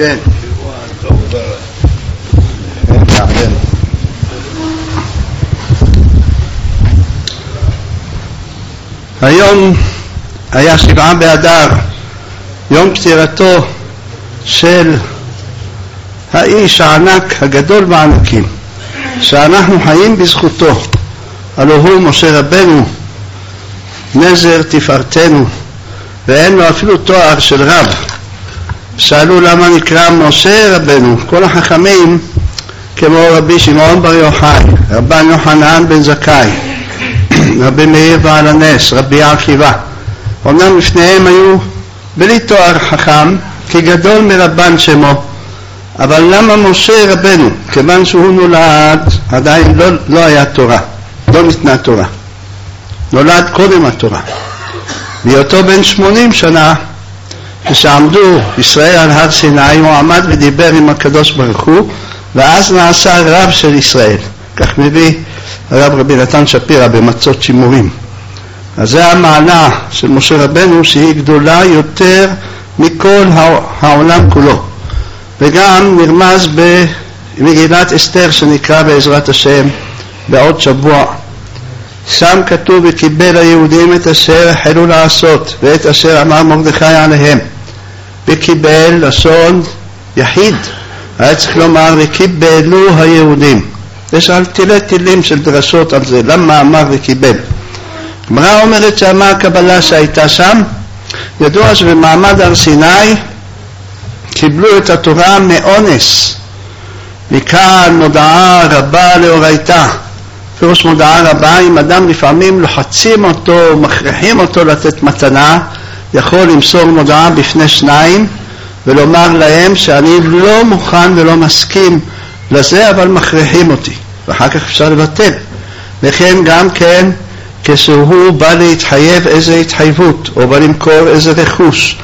כן. היום היה 7 באדר, יום פטירתו של האיש הענק הגדול בענקים, שאנחנו חיים בזכותו. הלוא הוא משה רבנו, נזר תפארתנו, ואין לו אפילו תואר של רב. שאלו למה נקרא משה רבנו. כל החכמים כמו רבי שמעון בר יוחאי, רבן יוחנן בן זכאי, רבי מאיר בעל הנס, רבי עקיבא, אומנם לפניהם היו בלי תואר חכם, כי גדול מרבן שמו. אבל למה משה רבנו? כיוון שהוא נולד עדיין לא היה תורה, לא ניתנה תורה, נולד קודם התורה. בהיותו בן 80 שנה, כשעמדו ישראל על הר סיני, הוא עמד ודיבר עם הקדוש ברוך הוא, ואז נעשה רב של ישראל. כך מביא הרב רבי נתן שפירא במצות שימורים. אז זה המעלה של משה רבנו, שהיא גדולה יותר מכל העולם כולו. וגם נרמז במגילת אסתר שנקרא בעזרת השם בעוד שבוע. שם כתוב וקיבל היהודים את אשר החלו לעשות ואת אשר אמר מרדכי עליהם. וקיבל לשון יחיד, היה צריך לומר וקיבלו היהודים. יש על תילי תילים של דרשות על זה, למה אמר וקיבל. גמרא אומרת שמה הקבלה שהייתה שם, ידוע שבמעמד הר סיני קיבלו את התורה מאונס, מכאן מודעה רבה לאורייתא. פירוש מודעה רבה, אם אדם לפעמים לוחצים אותו, מכריחים אותו לתת מתנה, יכול למסור מודעה בפני שניים ולומר להם שאני לא מוכן ולא מסכים לזה, אבל מכריחים אותי, ואחר כך אפשר לבטל. וכן גם כן כשהוא בא להתחייב איזה התחייבות או בא למכור איזה רכוש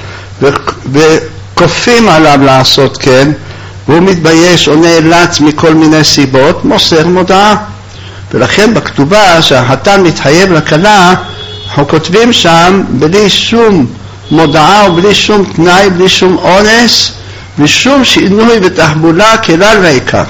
וכופים עליו לעשות כן, והוא מתבייש או נאלץ מכל מיני סיבות, מוסר מודעה. ולכן בכתובה שהחתן מתחייב לכלה, אנחנו כותבים שם בלי שום מודעה ובלי שום תנאי, בלי שום אונס, בלי שום שינוי ותחבולה כלל ועיקר.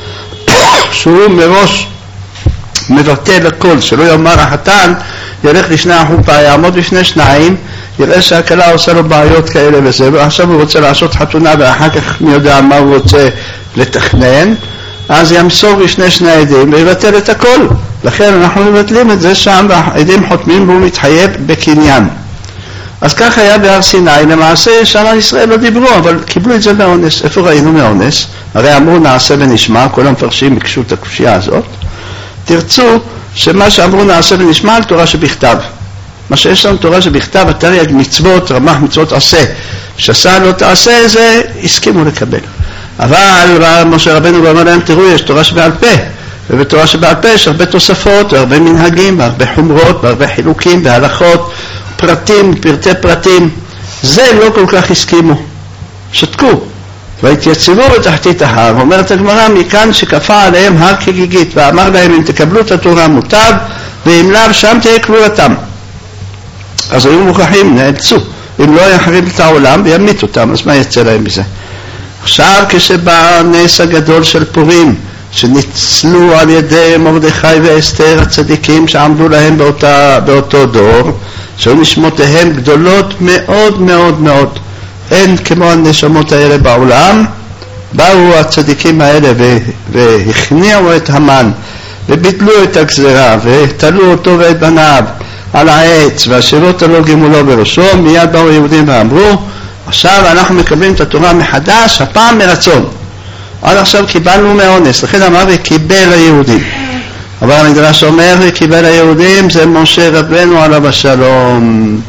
שהוא מראש מבטל הכל, שלא יאמר החתן ילך לפני החופה, יעמוד לפני שניים, יראה שהכלה עושה לו בעיות כאלה וזה, ועכשיו הוא רוצה לעשות חתונה ואחר כך מי יודע מה הוא רוצה לתכנן, אז ימסור בפני שני עדים ויבטל את הכל. לכן אנחנו מבטלים את זה שם, והעדים חותמים והוא מתחייב בקניין. אז כך היה בהר סיני. למעשה שם ישראל לא דיברו, אבל קיבלו את זה מאונס. איפה ראינו מאונס? הרי אמרו נעשה ונשמע, כל המפרשים ביקשו את הקושייה הזאת. תרצו שמה שאמרו נעשה ונשמע על תורה שבכתב. מה שיש לנו תורה שבכתב, התרי"ג מצוות, רמ"ח מצוות עשה, שעשה לא תעשה, זה הסכימו לקבל. אבל משה רבנו ואמר להם, תראו, יש תורה שבעל פה, ובתורה שבעל פה יש הרבה תוספות, והרבה מנהגים, והרבה חומרות, והרבה חילוקים, והלכות, פרטים, פרטי פרטים. זה לא כל כך הסכימו, שתקו, והתייצבו בתחתית ההר. אומרת הגמרא, מכאן שכפה עליהם הר כגיגית, ואמר להם, אם תקבלו את התורה מוטב, ואם לאו שם תהיה קבורתם. אז היו מוכרחים, נאלצו, אם לא יחריב את העולם וימית אותם, אז מה יצא להם מזה? עכשיו כשבא הנס הגדול של פורים, שניצלו על ידי מרדכי ואסתר הצדיקים שעמדו להם באותו דור, שהיו נשמותיהם גדולות מאוד מאוד מאוד, אין כמו הנשמות האלה בעולם. באו הצדיקים האלה והכניעו את המן וביטלו את הגזרה ותלו אותו ואת בניו על העץ והשירות לו גמולו בראשו. מיד באו יהודים ואמרו, עכשיו אנחנו מקבלים את התורה מחדש, הפעם מרצון. עד עכשיו קיבלנו מאונס, לכן אמר וקיבל היהודים. אבל המדרש אומר וקיבל היהודים, זה משה רבנו עליו השלום.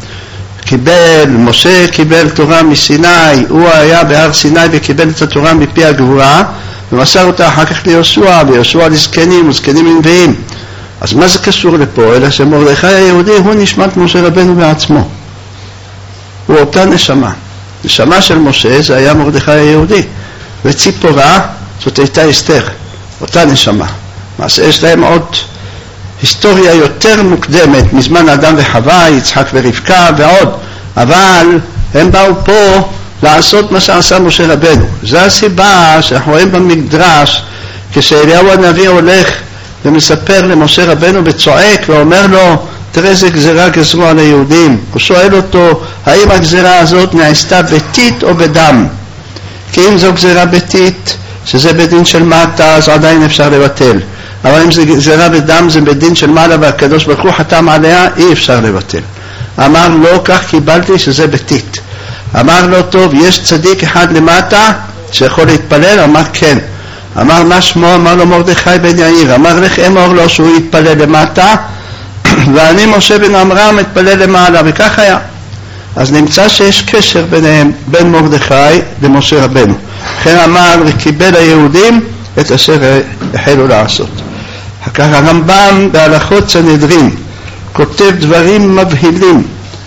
משה קיבל תורה מסיני, הוא היה בהר סיני וקיבל את התורה מפי הגבורה, ומסר אותה אחר כך ליהושע, ויהושע לזקנים וזקנים לנביאים. אז מה זה קשור לפה? אלא שמרדכי היהודי הוא נשמת משה רבנו בעצמו, הוא אותה נשמה. נשמה של משה זה היה מרדכי היהודי, וציפורה זאת הייתה אסתר, אותה נשמה. אז יש להם עוד היסטוריה יותר מוקדמת, מזמן אדם וחווה, יצחק ורבקה ועוד, אבל הם באו פה לעשות מה שעשה משה רבנו. זו הסיבה שאנחנו רואים במדרש, כשאליהו הנביא הולך ומספר למשה רבנו וצועק ואומר לו, תראה איזה גזירה גזרו על היהודים. הוא שואל אותו, האם הגזירה הזאת נעשתה ביתית או בדם? כי אם זו גזירה ביתית, שזה בדין של מטה, אז עדיין אפשר לבטל. אבל אם זו גזירה בדם, זה בדין של מעלה, והקדוש ברוך הוא חתם עליה, אי אפשר לבטל. אמר לו, כך קיבלתי שזה ביתית. אמר לו, טוב, יש צדיק אחד למטה שיכול להתפלל? אמר כן. אמר מה שמו? אמר לו מרדכי בן יאיר. אמר לך אמור לו שהוא יתפלל למטה, ואני משה בן עמרם מתפלל למעלה, וכך היה. אז נמצא שיש קשר ביניהם, בין מרדכי למשה רבנו. לכן אמר וקיבל היהודים את אשר החלו לעשות. אחר כך הרמב"ם בהלכות סנהדרין כותב דברים מבהילים,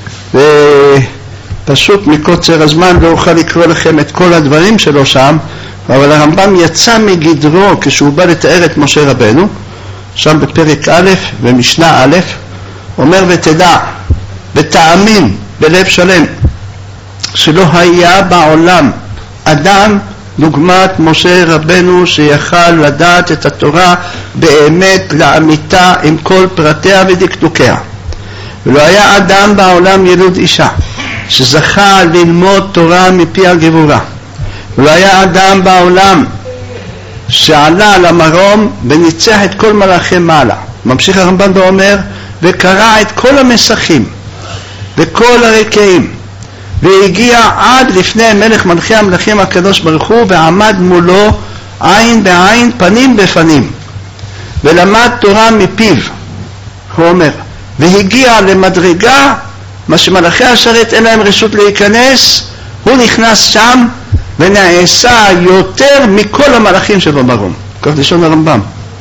ופשוט מקוצר הזמן לא אוכל לקרוא לכם את כל הדברים שלו שם, אבל הרמב"ם יצא מגדרו כשהוא בא לתאר את משה רבנו, שם בפרק א' ומשנה א', אומר ותדע ותאמין בלב שלם שלא היה בעולם אדם דוגמת משה רבנו שיכל לדעת את התורה באמת לאמיתה עם כל פרטיה ודקדוקיה, ולא היה אדם בעולם ילוד אישה שזכה ללמוד תורה מפי הגבורה, ולא היה אדם בעולם שעלה למרום וניצח את כל מלאכי מעלה. ממשיך הרמב"ם ואומר וקרא את כל המסכים וכל הרקעים והגיע עד לפני מלך מלכי המלכים הקדוש ברוך הוא ועמד מולו עין בעין פנים בפנים ולמד תורה מפיו. הוא אומר והגיע למדרגה מה שמלאכי השרת אין להם רשות להיכנס, הוא נכנס שם ונעשה יותר מכל המלאכים שבמרום. כך לשון הרמב"ם.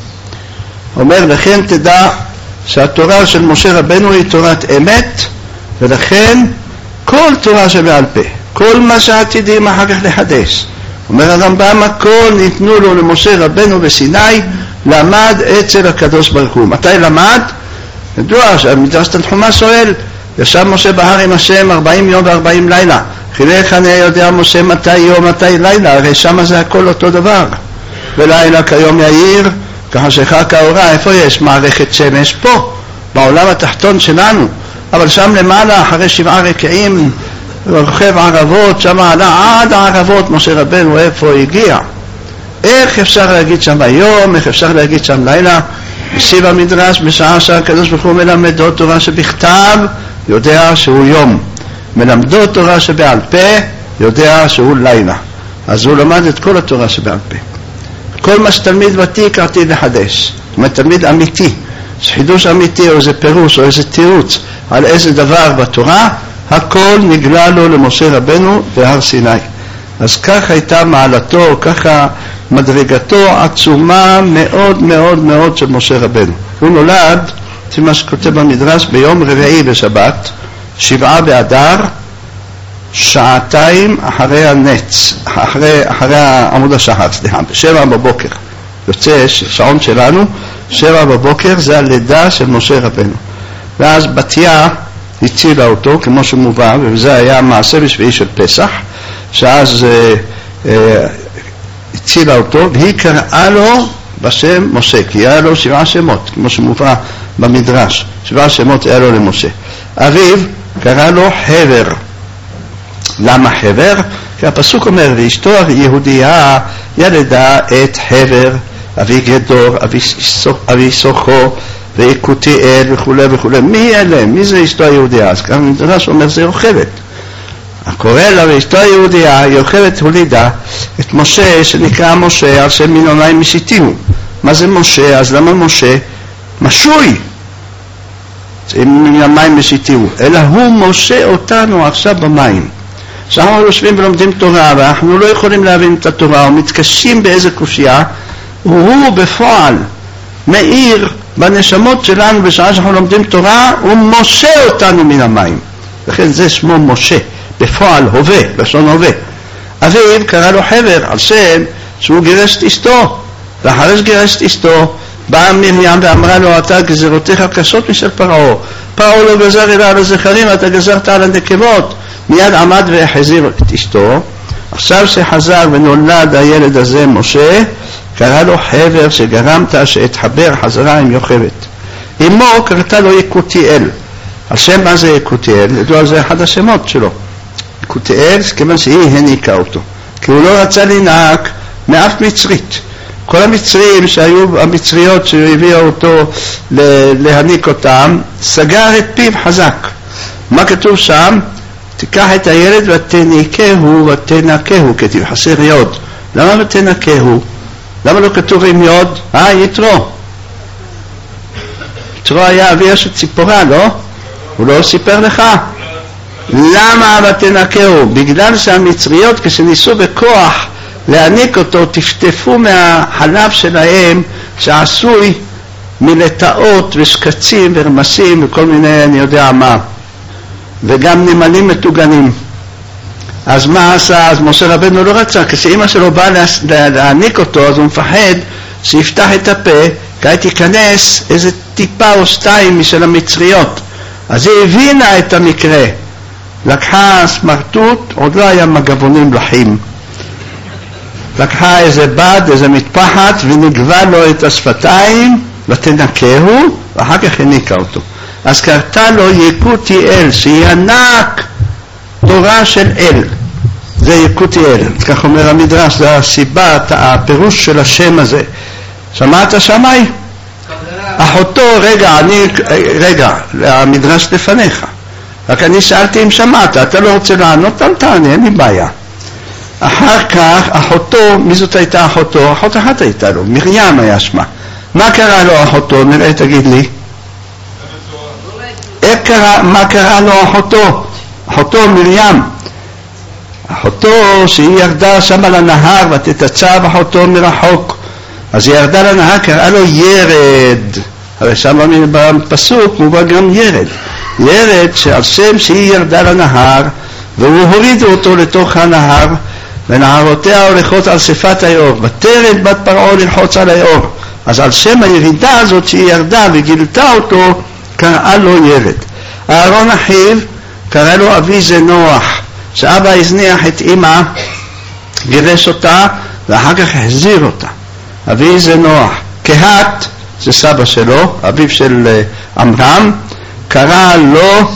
אומר לכן תדע שהתורה של משה רבנו היא תורת אמת, ולכן כל תורה שבעל פה, כל מה שעתידים אחר כך לחדש, אומר הרמב"ם הכל ניתנו לו למשה רבנו בסיני, למד אצל הקדוש ברוך הוא. מתי למד? ידוע שהמדרש תנחומא שואל, ישב משה בהר עם השם 40 יום ו40 לילה, חילך אני יודע משה מתי יום מתי לילה, הרי שם זה הכל אותו דבר. ולילה כיום יאיר כחשיכה כאורה. איפה יש מערכת שמש? פה בעולם התחתון שלנו, אבל שם למעלה אחרי 7 רקעים רוכב ערבות, שם עלה עד הערבות משה רבנו. איפה הגיע? איך אפשר להגיד שם היום, איך אפשר להגיד שם לילה? משיב המדרש בשעה שהקדוש ברוך הוא מלמדו תורה שבכתב יודע שהוא יום, מלמדו תורה שבעל פה יודע שהוא לילה. אז הוא למד את כל התורה שבעל פה. כל מה שתלמיד ותיק עתיד לחדש. זאת אומרת תלמיד אמיתי, חידוש אמיתי או איזה פירוש או איזה תירוץ על איזה דבר בתורה, הכל נגלה לו למשה רבנו בהר סיני. אז כך הייתה מעלתו, ככה מדרגתו עצומה מאוד מאוד מאוד של משה רבנו. הוא נולד, לפי מה שכותב במדרש, ביום רביעי בשבת, 7 באדר, 2 אחרי הנץ, אחרי עמוד השחר, סליחה, 7 בבוקר. יוצא שעון שלנו, 7 בבוקר זה הלידה של משה רבנו. ואז בתיה הצילה אותו, כמו שמובא, וזה היה מעשה בשביעי של פסח, שאז הצילה אותו, והיא קראה לו בשם משה, כי היה לו 7 שמות, כמו שמובא במדרש, 7 שמות היה לו למשה. אביו קרא לו חבר. למה חבר? כי הפסוק אומר, ואשתו יהודייה ילדה את חבר, אבי גדור, אבי סוחו, ויקותיאל וכו' וכו'. מי אלה? מי זה אשתו היהודייה? אז כאן המדרש אומר זה יוכבד. הקורא לה ואשתו היהודייה, יוכבד הולידה את משה שנקרא משה על שם מינוני משיתיהו. מה זה משה? אז למה משה? משוי. מן המים משיתיהו. אלא הוא משה אותנו עכשיו במים. שאנחנו יושבים ולומדים תורה ואנחנו לא יכולים להבין את התורה ומתקשים באיזה קושיה, הוא בפועל מאיר בנשמות שלנו בשעה שאנחנו לומדים תורה, הוא משה אותנו מן המים. לכן זה שמו משה, בפועל הווה, לשון הווה. אביו קרא לו חבר על שם שהוא גירש את אשתו, ואחרי שגירש את אשתו באה מרים ואמרה לו אתה גזירותיך קשות משל פרעה. פרעה לא גזר אלא על הזכרים, אתה גזרת על הנקבות. מיד עמד והחזיר את אשתו. עכשיו שחזר ונולד הילד הזה משה, קרא לו חבר שגרמת שהתחבר חזרה עם יוכבד. אמו קראתה לו יקותיאל. השם מה זה יקותיאל? ידוע זה אחד השמות שלו. יקותיאל, כיוון שהיא הניקה אותו, כי הוא לא רצה לנהק מאף מצרית. כל המצרים שהיו המצריות שהביאו אותו להניק אותם, סגר את פיו חזק. מה כתוב שם? תיקח את הילד ותניקהו ותנקהו, כתוב חסר יוד. למה ותנקהו? למה לא כתוב עם יוד? יתרו. יתרו היה אביה של ציפורה, לא? הוא לא סיפר לך? למה ותנקהו? בגלל שהמצריות כשניסו בכוח להעניק אותו, טפטפו מהחלב שלהם שעשוי מלטאות ושקצים ורמסים וכל מיני אני יודע מה, וגם נמלים מתוגנים. אז מה עשה? אז משה רבנו לא רצה, כשאמא שלו באה להעניק אותו, אז הוא מפחד שיפתח את הפה, כי תיכנס איזה טיפה או שתיים משל המצריות. אז היא הבינה את המקרה, לקחה סמרטוט, עוד לא היה מגבונים לחים, לקחה איזה בד, איזה מטפחת, ונגבה לו את השפתיים ותנקהו, ואחר כך הניקה אותו. אז קרתה לו יקותיאל, שהיא ענק תורה של אל. זה יקותיאל, כך אומר המדרש, זה הסיבה, הפירוש של השם הזה. שמעת שמאי? אחותו, רגע, המדרש לפניך. רק אני שאלתי אם שמעת, אתה לא רוצה לענות, אל תענה, אין לי בעיה. אחר כך אחותו, מי זאת הייתה אחותו? אחות אחת הייתה לו, מרים היה שמה. מה קרה לו אחותו? נראה, תגיד לי. מה קרה לו אחותו? אחותו מרים. אחותו שהיא ירדה שם על הנהר ותתצב אחותו מרחוק. אז היא ירדה לנהר, קראה לו ירד. הרי שם בפסוק מובא גם ירד. ירד שעל שם שהיא ירדה לנהר, והוא הוריד אותו לתוך הנהר, ונערותיה הולכות על שפת היאור, ותרד בת פרעה ללחוץ על היאור. אז על שם הירידה הזאת שהיא ירדה וגילתה אותו, קראה לו ירד. אהרון אחיו קרא לו אבי זה נוח, שאבא הזניח את אמא, גירש אותה ואחר כך החזיר אותה. אבי זה נוח. קהת זה סבא שלו, אביו של עמרם, קרא לו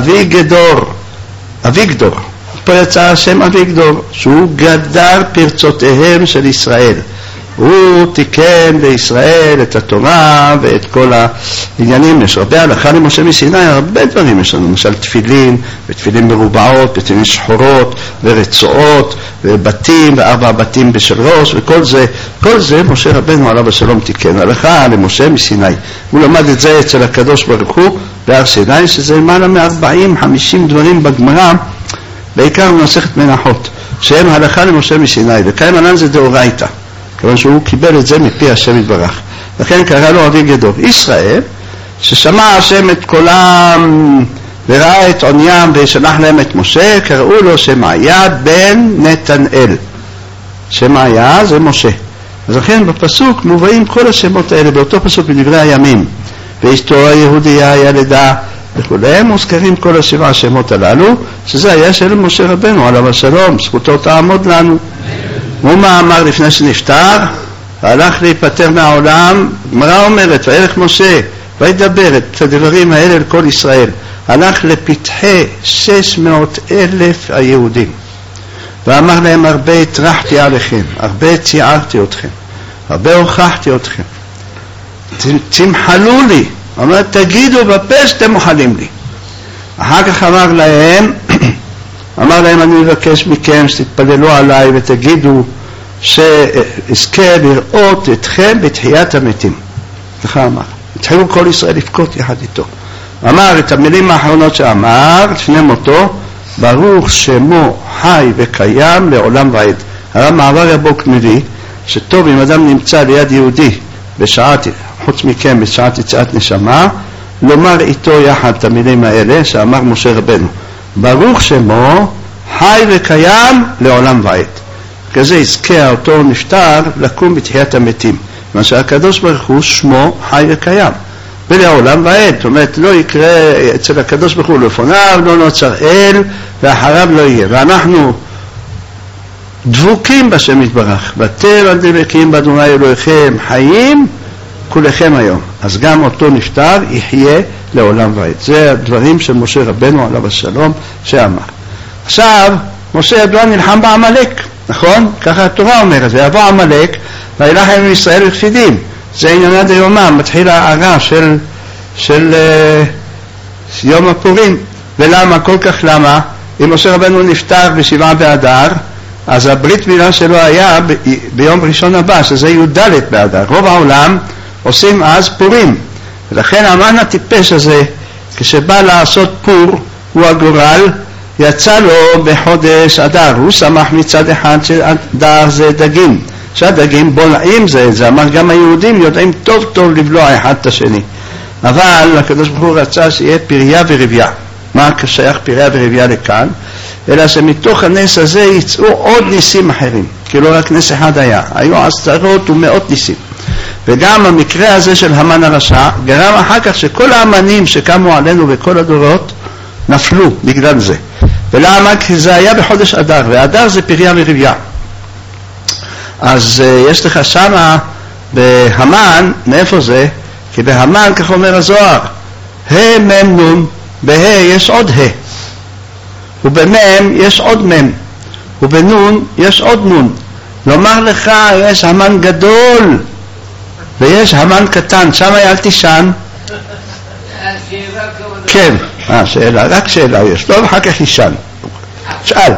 אביגדור. פה יצא השם אביגדור, שהוא גדר פרצותיהם של ישראל. הוא תיקן לישראל את התורה ואת כל העניינים. יש הרבה הלכה למשה מסיני, הרבה דברים יש לנו, למשל תפילין, ותפילין מרובעות, ותפילין שחורות, ורצועות, ובתים, וארבע בתים בשל ראש, וכל זה, כל זה משה רבנו עליו השלום תיקן. הלכה למשה מסיני. הוא למד את זה אצל הקדוש ברוך הוא בהר סיני, שזה למעלה מ-40-50 דברים בגמרא, בעיקר במסכת מנחות, שהם הלכה למשה מסיני, וקיים ענן זה דאורייתא. כיוון שהוא קיבל את זה מפי השם יתברך. לכן קרא לו אביגדור. ישראל, ששמע השם את קולם וראה את עוניים ושלח להם את משה, קראו לו שמעיה בן נתנאל. שמעיה זה משה. אז לכן בפסוק מובאים כל השמות האלה, באותו פסוק בדברי הימים. ואשתו היהודיה ילדה וכולי, מוזכרים כל השבע השמות הללו, שזה היה של משה רבנו עליו השלום, זכותו תעמוד לנו. ומה אמר לפני שנפטר? הלך להיפטר מהעולם. גמרא אומרת, וילך משה וידבר את הדברים האלה לכל ישראל. הלך לפתחי 600,000 היהודים ואמר להם, הרבה הטרחתי עליכם, הרבה ציערתי אתכם, הרבה הוכחתי אתכם, תמחלו לי. אומר, תגידו בפה שאתם מוחלים לי. אחר כך אמר להם, אני מבקש מכם שתתפללו עליי ותגידו שאזכה לראות אתכם בתחיית המתים. ככה אמר. התחילו כל ישראל לבכות יחד איתו. אמר את המילים האחרונות שאמר לפני מותו, ברוך שמו חי וקיים לעולם ועד. הרב מעבר יבוק מביא שטוב אם אדם נמצא ליד יהודי בשעת, חוץ מכם בשעת יציאת נשמה, לומר איתו יחד את המילים האלה שאמר משה רבנו, ברוך שמו חי וקיים לעולם ועד. כזה יזכה אותו נפטר לקום בתחיית המתים, מה שהקדוש ברוך הוא שמו חי וקיים. ולעולם ועד. זאת אומרת, לא יקרה אצל הקדוש ברוך הוא לפניו, לא נוצר אל, ואחריו לא יהיה. ואנחנו דבוקים בשם יתברך, בטל על דבקים באדוני אלוהיכם, חיים כולכם היום. אז גם אותו נפטר יחיה לעולם ועד. זה הדברים של משה רבנו עליו השלום שאמר. עכשיו, משה ידוע נלחם בעמלק, נכון? ככה התורה אומרת, ויבוא עמלק וילך עם ישראל ורפידים. זה ענייני דיומא, מתחיל הערה של יום הפורים. ולמה? כל כך למה? אם משה רבנו נפטר בשבעה באדר, אז הברית מילה שלו היה ביום ראשון הבא, שזה י"ד באדר. רוב העולם עושים אז פורים, ולכן המן הטיפש הזה, כשבא לעשות פור, הוא הגורל, יצא לו בחודש אדר. הוא שמח מצד אחד שאדר זה דגים, שהדגים בולעים זה אמר גם היהודים יודעים טוב טוב לבלוע אחד את השני, אבל הקדוש ברוך הוא רצה שיהיה פריה ורביה. מה שייך פריה ורביה לכאן? אלא שמתוך הנס הזה יצאו עוד ניסים אחרים, כי לא רק נס אחד היה, היו עשרות ומאות ניסים. וגם המקרה הזה של המן הרשע גרם אחר כך שכל האמנים שקמו עלינו בכל הדורות נפלו בגלל זה. ולמה? כי זה היה בחודש אדר, ואדר זה פריה ורביה. אז יש לך שמה בהמן, מאיפה זה? כי בהמן, כך אומר הזוהר, ה' מ' נ', בה' יש עוד ה', ובמ' יש עוד מ', ובנ' יש עוד נ'. לומר לך, יש המן גדול ויש המן קטן, שם אל תישן. כן, שאלה, רק שאלה יש, לא אחר כך ישן. שאל.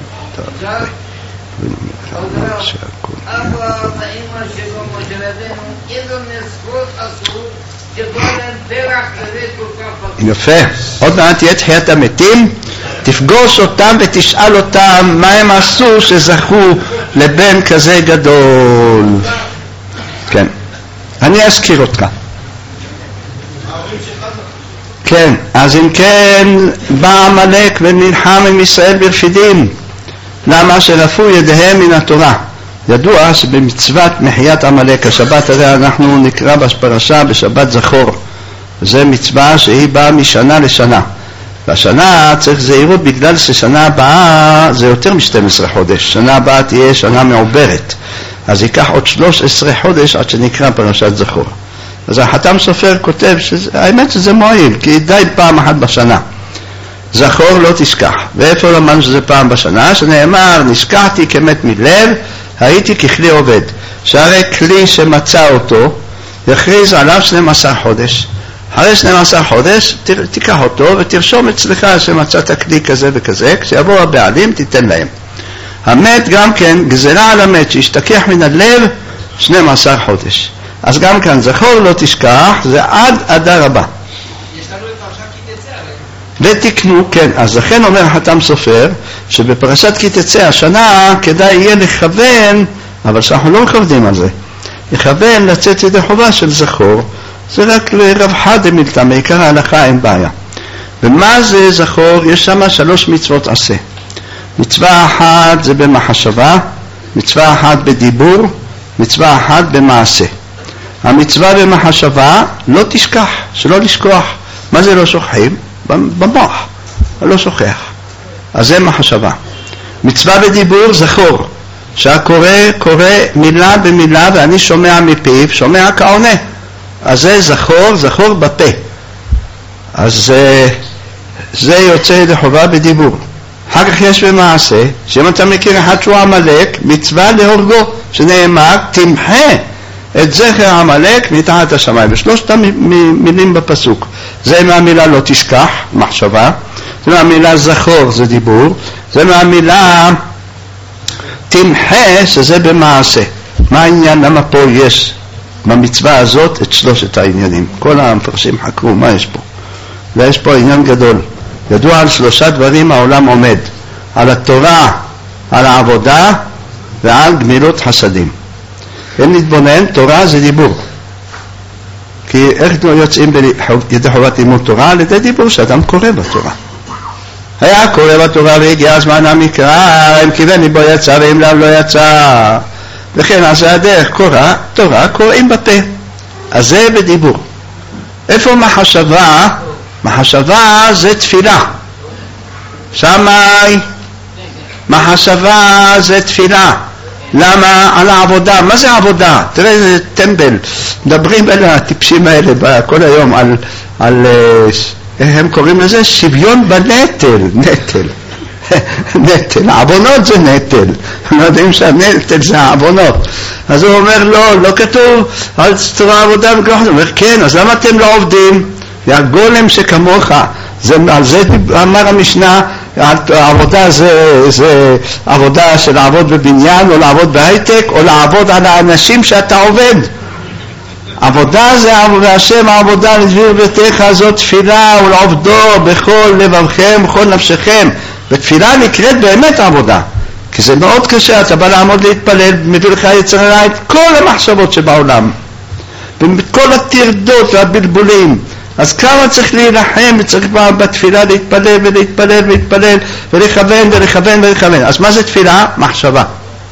יפה. עוד מעט תהיה תחיית המתים, תפגוש אותם ותשאל אותם מה הם עשו שזכו לבן כזה גדול. כן, אני אזכיר אותך. כן, אז אם כן בא עמלק ונלחם עם ישראל ברפידים. למה? שרפו ידיהם מן התורה. ידוע שבמצוות מחיית עמלק, השבת הרי אנחנו נקרא בפרשה בשבת זכור, זה מצווה שהיא באה משנה לשנה, והשנה צריך זהירות בגלל ששנה הבאה זה יותר מ-12 חודש, שנה הבאה תהיה שנה מעוברת, אז ייקח עוד 13 חודש עד שנקרא פרשת זכור. אז החתם סופר כותב שהאמת שזה מועיל, כי די פעם אחת בשנה, זכור לא תשכח. ואיפה למדנו שזה פעם בשנה? שנאמר נשכחתי כמת מלב, הייתי ככלי עובד. שהרי כלי שמצא אותו יכריז עליו 12 חודש. אחרי 12 חודש תיקח אותו ותרשום אצלך שמצאת כלי כזה וכזה, כשיבואו הבעלים תיתן להם. המת גם כן גזרה על המת שישתכח מן הלב 12 חודש. אז גם כאן זכור לא תשכח, זה עד אדר הבא. ותקנו, כן, אז לכן אומר החתם סופר שבפרשת כי תצא השנה כדאי יהיה לכוון, אבל שאנחנו לא מכוונים על זה, לכוון לצאת ידי חובה של זכור, זה רק לרווחה דמילתא, מעיקר ההלכה אין בעיה. ומה זה זכור? יש שם 3 מצוות עשה. מצווה אחת זה במחשבה, מצווה אחת בדיבור, מצווה אחת במעשה. המצווה במחשבה לא תשכח, שלא לשכוח. מה זה לא שוכחים? במוח, לא שוכח. אז זה מחשבה. מצווה בדיבור זכור, שהקורא קורא מילה במילה ואני שומע מפיו, שומע כעונה, אז זה זכור, זכור בפה. אז זה יוצא ידי חובה בדיבור. אחר כך יש במעשה, שאם אתה מכיר אחד שהוא עמלק, מצווה להורגו, שנאמר תמחה את זכר עמלק מתחת השמיים. ושלושת המילים בפסוק, זה מהמילה לא תשכח, מחשבה, זה מהמילה זכור, זה דיבור, זה מהמילה תמחה, שזה במעשה. מה העניין? למה פה יש במצווה הזאת את 3 העניינים? כל המפרשים חקרו מה יש פה, ויש פה עניין גדול. ידוע על 3 דברים העולם עומד, על התורה, על העבודה ועל גמילות חסדים. אם נתבונן, תורה זה דיבור, כי איך לא יוצאים בידי חובת לימוד תורה? על ידי דיבור, שאדם קורא בתורה. היה קורא בתורה והגיע הזמן המקרא, אם כיוון ליבו יצא ואם לאו לא יצא, וכן אז זה הדרך. תורה קוראים בפה, אז זה בדיבור. איפה מחשבה? מחשבה זה תפילה. שמאי, מחשבה זה תפילה. למה? על העבודה. מה זה עבודה? תראה איזה טמבל. מדברים אלה הטיפשים האלה כל היום על הם קוראים לזה שוויון בנטל. נטל. נטל. העוונות זה נטל. לא יודעים שהנטל זה העוונות. אז הוא אומר לא כתוב על תורה עבודה וכוח. הוא אומר כן, אז למה אתם לא עובדים? הגולם שכמוך. על זה אמר המשנה, העבודה זה עבודה של לעבוד בבניין או לעבוד בהייטק או לעבוד על האנשים שאתה עובד. עבודה זה והשם העבודה לדביר ביתך זאת תפילה ולעובדו בכל לבבכם וכל נפשכם. ותפילה נקראת באמת עבודה, כי זה מאוד קשה. אתה בא לעמוד להתפלל, מביא לך יצר הרע את כל המחשבות שבעולם וכל הטרדות והבלבולים. אז כמה צריך להילחם, צריך בתפילה להתפלל ולהתפלל ולהתפלל ולכוון ולכוון ולכוון. אז מה זה תפילה? מחשבה.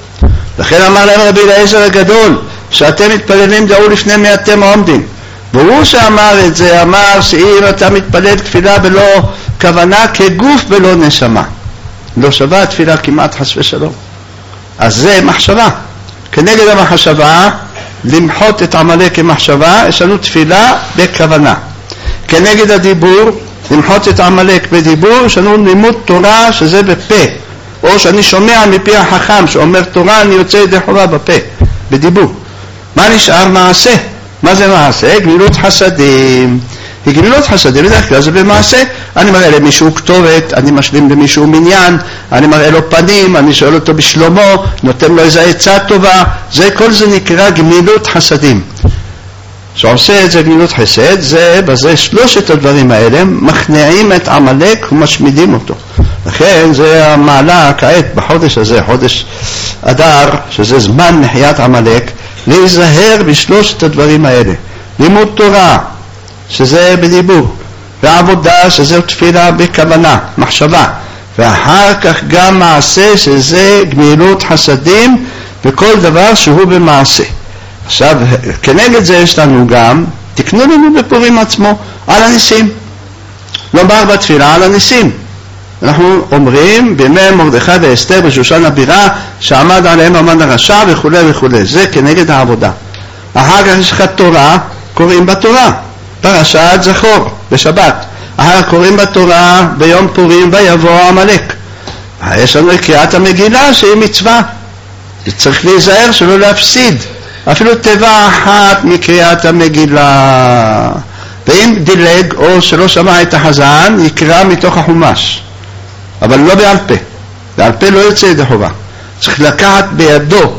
לכן אמר להם רבי אליעזר הגדול, שאתם מתפללים דעו לפני מי אתם עומדים. והוא שאמר את זה, אמר שאם אתה מתפלל תפילה בלא כוונה כגוף בלא נשמה, לא שווה התפילה כמעט חס ושלום. אז זה מחשבה. כנגד המחשבה, למחות את עמלק כמחשבה, יש לנו תפילה בכוונה. כנגד הדיבור, למחות את עמלק בדיבור, יש לנו לימוד תורה שזה בפה. או שאני שומע מפי החכם שאומר תורה, אני יוצא ידי חובה בפה, בדיבור. מה נשאר? מעשה. מה זה מעשה? גמילות חסדים. גמילות חסדים בדרך כלל זה במעשה. אני מראה למישהו כתובת, אני משלים למישהו מניין, אני מראה לו פנים, אני שואל אותו בשלומו, נותן לו איזו עצה טובה. כל זה נקרא גמילות חסדים. שעושה את זה גמילות חסד, זה בזה שלושת הדברים האלה מכניעים את עמלק ומשמידים אותו. לכן זה המעלה כעת בחודש הזה, חודש אדר, שזה זמן מחיית עמלק, להיזהר בשלושת הדברים האלה. לימוד תורה, שזה בדיבור, ועבודה, שזה תפילה בכוונה, מחשבה, ואחר כך גם מעשה, שזה גמילות חסדים, וכל דבר שהוא במעשה. עכשיו, כנגד זה יש לנו גם, תקנו לנו בפורים עצמו, על הניסים. לומר בתפילה על הניסים. אנחנו אומרים בימי מרדכי ואסתר בשושן הבירה שעמד עליהם המן הרשע וכו' וכו'. זה כנגד העבודה. אחר כך יש לך תורה, קוראים בתורה. פרשת זכור בשבת. אחר כך קוראים בתורה ביום פורים ויבוא עמלק. יש לנו קריאת המגילה שהיא מצווה. צריך להיזהר שלא להפסיד. אפילו תיבה אחת מקריאת המגילה. ואם דילג או שלא שמע את החזן, יקרא מתוך החומש. אבל לא בעל פה. בעל פה לא יוצא ידי חובה. צריך לקחת בידו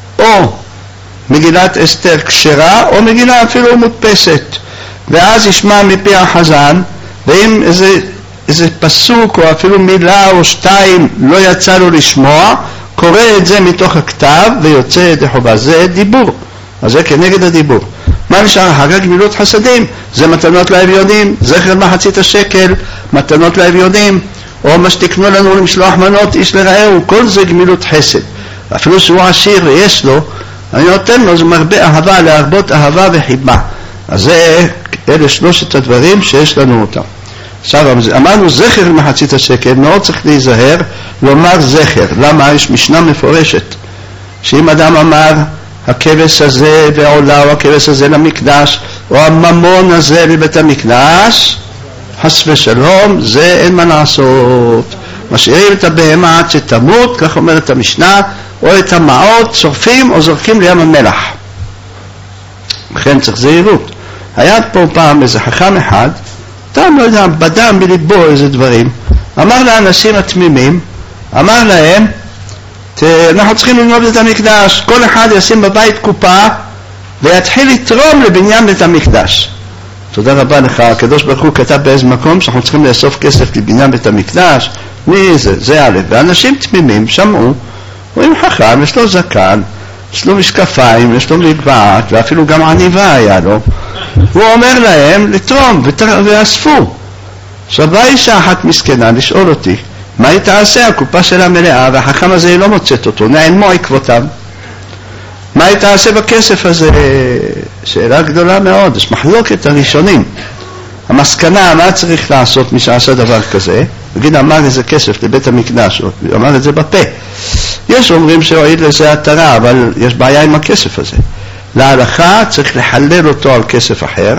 או מגילת אסתר כשרה או מגילה אפילו מודפסת. ואז ישמע מפי החזן, ואם איזה פסוק או אפילו מילה או שתיים לא יצא לו לשמוע, קורא את זה מתוך הכתב ויוצא ידי חובה. זה דיבור. אז זה כנגד הדיבור. מה נשאר? אחר כך גמילות חסדים. זה מתנות לאביונים, זכר מחצית השקל, מתנות לאביונים, או מה שתקנו לנו למשלוח מנות איש לרעהו, כל זה גמילות חסד. אפילו שהוא עשיר ויש לו, אני נותן לו, זה מרבה אהבה, להרבות אהבה וחיבה. אז אלה שלושת הדברים שיש לנו אותם. עכשיו, אמרנו זכר מחצית השקל, מאוד צריך להיזהר לומר זכר. למה? יש משנה מפורשת, שאם אדם אמר הכבש הזה ועולה, או הכבש הזה למקדש, או הממון הזה לבית המקדש, חס ושלום, זה אין מה לעשות. משאירים את הבהמה עד שתמות, כך אומרת המשנה, או את המעות שורפים או זורקים לים המלח. לכן צריך זהירות. היה פה פעם איזה חכם אחד, אדם לא יודע, בדם בלבו איזה דברים, אמר לאנשים התמימים, אמר להם, אנחנו צריכים ללמוד את המקדש, כל אחד ישים בבית קופה ויתחיל לתרום לבניין בית המקדש. תודה רבה לך, הקדוש ברוך הוא כתב באיזה מקום שאנחנו צריכים לאסוף כסף לבניין בית המקדש, מי זה? זה א'. ואנשים תמימים שמעו, רואים חכם, יש לו זקן, יש לו משקפיים, יש לו מגבעת, ואפילו גם עניבה היה לו. הוא אומר להם לתרום ואספו. עכשיו באה אישה אחת מסכנה לשאול אותי, מה היא תעשה? הקופה שלה מלאה, והחכם הזה היא לא מוצאת אותו, נעלמו עקבותיו. מה היא תעשה בכסף הזה? שאלה גדולה מאוד, יש מחלוקת הראשונים. המסקנה, מה צריך לעשות מי שעשה דבר כזה? נגיד אמר איזה כסף לבית המקדש, הוא אמר את זה בפה. יש אומרים שהועיל לזה התרה, אבל יש בעיה עם הכסף הזה. להלכה צריך לחלל אותו על כסף אחר,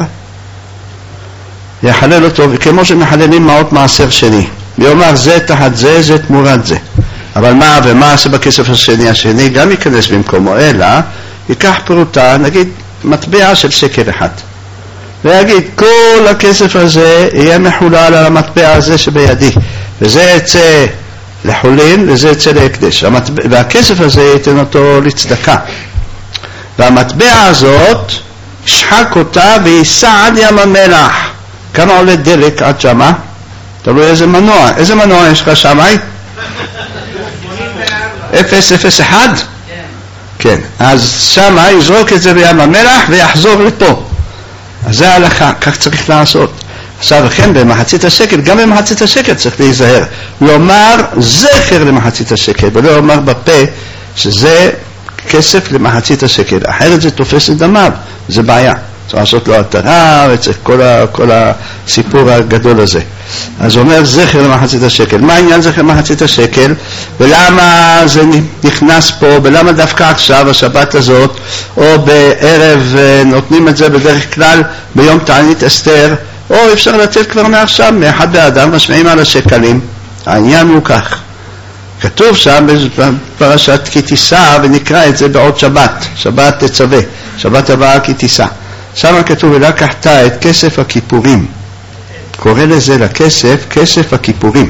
יחלל אותו, כמו שמחללים מעות מעשר שני. ויאמר זה תחת זה, זה תמורת זה. אבל מה ומה עשה בכסף השני? השני גם ייכנס במקומו, אלא ייקח פרוטה, נגיד מטבע של שקל אחד. ויגיד, כל הכסף הזה יהיה מחולל על המטבע הזה שבידי. וזה יצא לחולין וזה יצא להקדש. והכסף הזה ייתן אותו לצדקה. והמטבע הזאת, שחק אותה וייסע עד ים המלח. כמה עולה דלק עד שמה? תלוי איזה מנוע. איזה מנוע יש לך שמה? 001? כן. אז שמה יזרוק את זה בים המלח ויחזור לפה. אז זה ההלכה, כך צריך לעשות. עכשיו, לכן במחצית השקל, גם במחצית השקל צריך להיזהר. לומר זכר למחצית השקל, ולא לומר בפה שזה כסף למחצית השקל. אחרת זה תופס את דמיו, זה בעיה. צריך לעשות לו התרה, וצריך כל הסיפור הגדול הזה. אז הוא אומר זכר למחצית השקל. מה העניין זכר למחצית השקל? ולמה זה נכנס פה? ולמה דווקא עכשיו, השבת הזאת, או בערב נותנים את זה בדרך כלל ביום תענית אסתר, או אפשר לתת כבר מעכשיו, מאחד באדם, משמעים על השקלים. העניין הוא כך. כתוב שם בפרשת כי תישא, ונקרא את זה בעוד שבת, שבת תצווה, שבת הבאה כי תישא. שם כתוב ולקחת את כסף הכיפורים, קורא לזה לכסף כסף הכיפורים,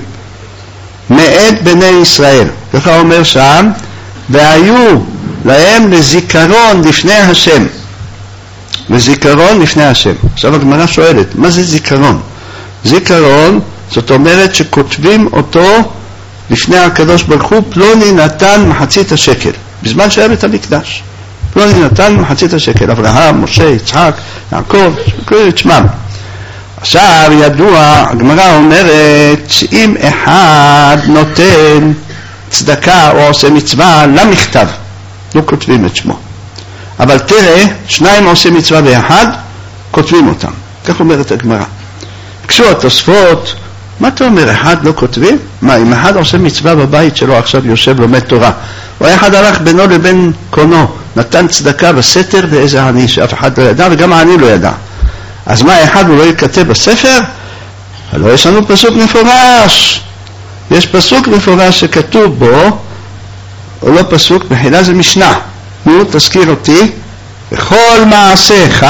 מאת בני ישראל. ככה אומר שם, והיו להם לזיכרון לפני השם, לזיכרון לפני השם. עכשיו הגמרא שואלת, מה זה זיכרון? זיכרון זאת אומרת שכותבים אותו לפני הקדוש ברוך הוא, פלוני נתן מחצית השקל בזמן שהיה בית המקדש. פלוני נתן מחצית השקל, אברהם, משה, יצחק, יעקב, קוראים את שמם. עכשיו ידוע, הגמרא אומרת שאם אחד נותן צדקה או עושה מצווה למכתב, לא כותבים את שמו. אבל תראה, שניים עושה מצווה באחד, כותבים אותם. כך אומרת הגמרא. קשו התוספות, מה אתה אומר, אחד לא כותבים? מה, אם אחד עושה מצווה בבית שלו עכשיו יושב לומד תורה, או אחד הלך בינו לבין קונו, נתן צדקה בסתר ואיזה עני שאף אחד לא ידע וגם העני לא ידע. אז מה, אחד הוא לא יכתב בספר? הלוא יש לנו פסוק מפורש. יש פסוק מפורש שכתוב בו, או לא פסוק, מחילה זה משנה. נו, תזכיר אותי. וכל מעשיך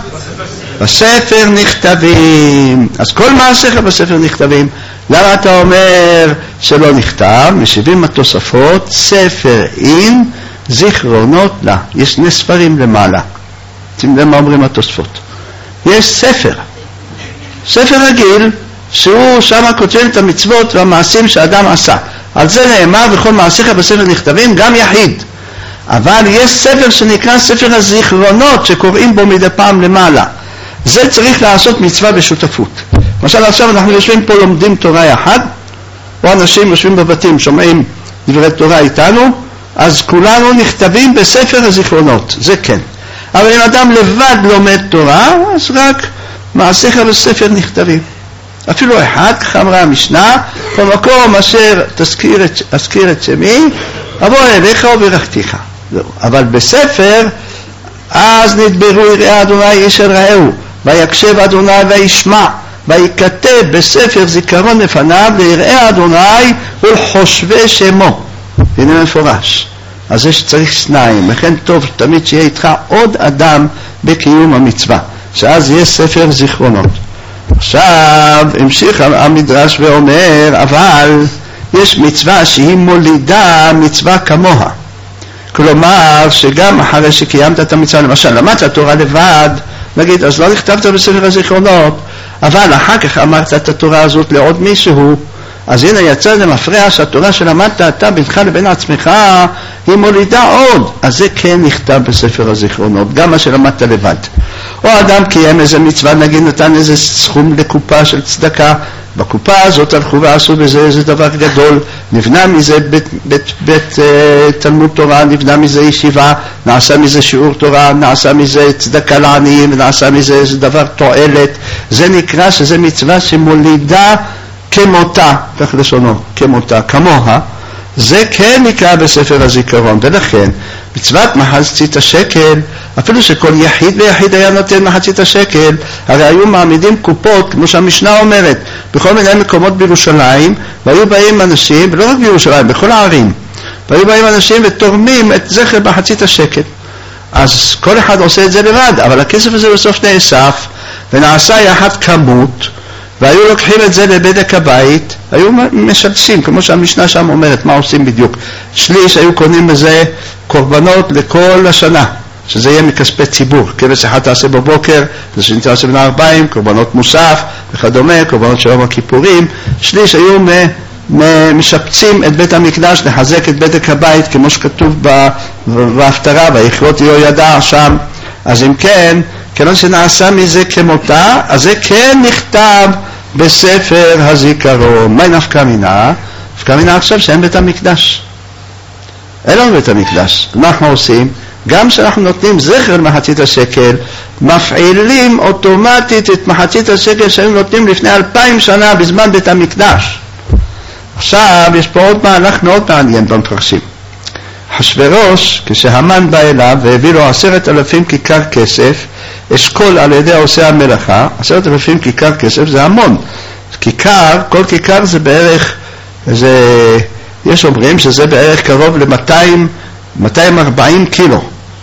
בספר נכתבים. אז כל מעשיך בספר נכתבים. למה אתה אומר שלא נכתב? משיבים התוספות, ספר אין, זיכרונות לה. יש שני ספרים למעלה. שים לב מה אומרים התוספות. יש ספר. ספר רגיל, שהוא שם כותבים את המצוות והמעשים שאדם עשה. על זה נאמר, וכל מעשיך בספר נכתבים, גם יחיד. אבל יש ספר שנקרא ספר הזיכרונות, שקוראים בו מדי פעם למעלה. זה צריך לעשות מצווה בשותפות. למשל עכשיו אנחנו יושבים פה לומדים תורה יחד, או אנשים יושבים בבתים שומעים דברי תורה איתנו, אז כולנו נכתבים בספר הזיכרונות, זה כן. אבל אם אדם לבד לומד תורה, אז רק מעשיך בספר נכתבים. אפילו אחד, כך אמרה המשנה, במקום אשר תזכיר את שמי, אבוא אליך וברכתיך. אבל בספר, אז נדברו יראה אדוני איש אל רעהו, ויקשב אדוני וישמע, ויקטב בספר זיכרון לפניו, ליראה אדוני ולחושבי שמו. הנה מפורש. אז יש צריך שניים, לכן טוב תמיד שיהיה איתך עוד אדם בקיום המצווה, שאז יש ספר זיכרונות. עכשיו המשיך המדרש ואומר, אבל יש מצווה שהיא מולידה מצווה כמוה. כלומר שגם אחרי שקיימת את המצווה, למשל למדת התורה לבד, נגיד אז לא נכתבת בספר הזיכרונות, אבל אחר כך אמרת את התורה הזאת לעוד מישהו, אז הנה יצא זה מפריע שהתורה שלמדת אתה בינך לבין עצמך היא מולידה עוד. אז זה כן נכתב בספר הזיכרונות, גם מה שלמדת לבד. או אדם קיים איזה מצווה, נגיד נתן איזה סכום לקופה של צדקה, בקופה הזאת הלכו ועשו בזה איזה דבר גדול, נבנה מזה בית תלמוד תורה, נבנה מזה ישיבה, נעשה מזה שיעור תורה, נעשה מזה צדקה לעניים, נעשה מזה איזה דבר תועלת. זה נקרא שזה מצווה שמולידה כמותה, כך לשונו, כמותה, כמוה. זה כן נקרא בספר הזיכרון. ולכן מצוות מחצית השקל, אפילו שכל יחיד ויחיד היה נותן מחצית השקל, הרי היו מעמידים קופות, כמו שהמשנה אומרת, בכל מיני מקומות בירושלים, והיו באים אנשים, ולא רק בירושלים, בכל הערים, והיו באים אנשים ותורמים את זכר מחצית השקל. אז כל אחד עושה את זה לבד, אבל הכסף הזה בסוף נאסף ונעשה יחד כמות, והיו לוקחים את זה לבדק הבית, היו משלשים, כמו שהמשנה שם אומרת, מה עושים בדיוק. שליש היו קונים בזה קורבנות לכל השנה, שזה יהיה מכספי ציבור. כבש אחד תעשה בבוקר, זה שנתעשה בן 40, קורבנות מוסף וכדומה, קורבנות של יום הכיפורים. שליש היו משפצים את בית המקדש, לחזק את בדק הבית, כמו שכתוב בהפטרה, ויכרות יהוידע שם. אז אם כן, כיוון שנעשה מזה כמותה, אז זה כן נכתב בספר הזיכרון. מה נפקא מינה? נפקא מינה עכשיו שאין בית המקדש. אין לנו בית המקדש. מה אנחנו עושים? גם כשאנחנו נותנים זכר למחצית השקל, מפעילים אוטומטית את מחצית השקל שהיו נותנים לפני 2000 שנה בזמן בית המקדש. עכשיו יש פה עוד מהלך מאוד מעניין במפרשים. אחשוורוש, כשהמן בא אליו והביא לו 10,000 כיכר כסף, אשכול על ידי עושה המלאכה. 10,000 כיכר כסף זה המון. כיכר, כל כיכר זה בערך, יש אומרים שזה בערך קרוב ל-240 קילו.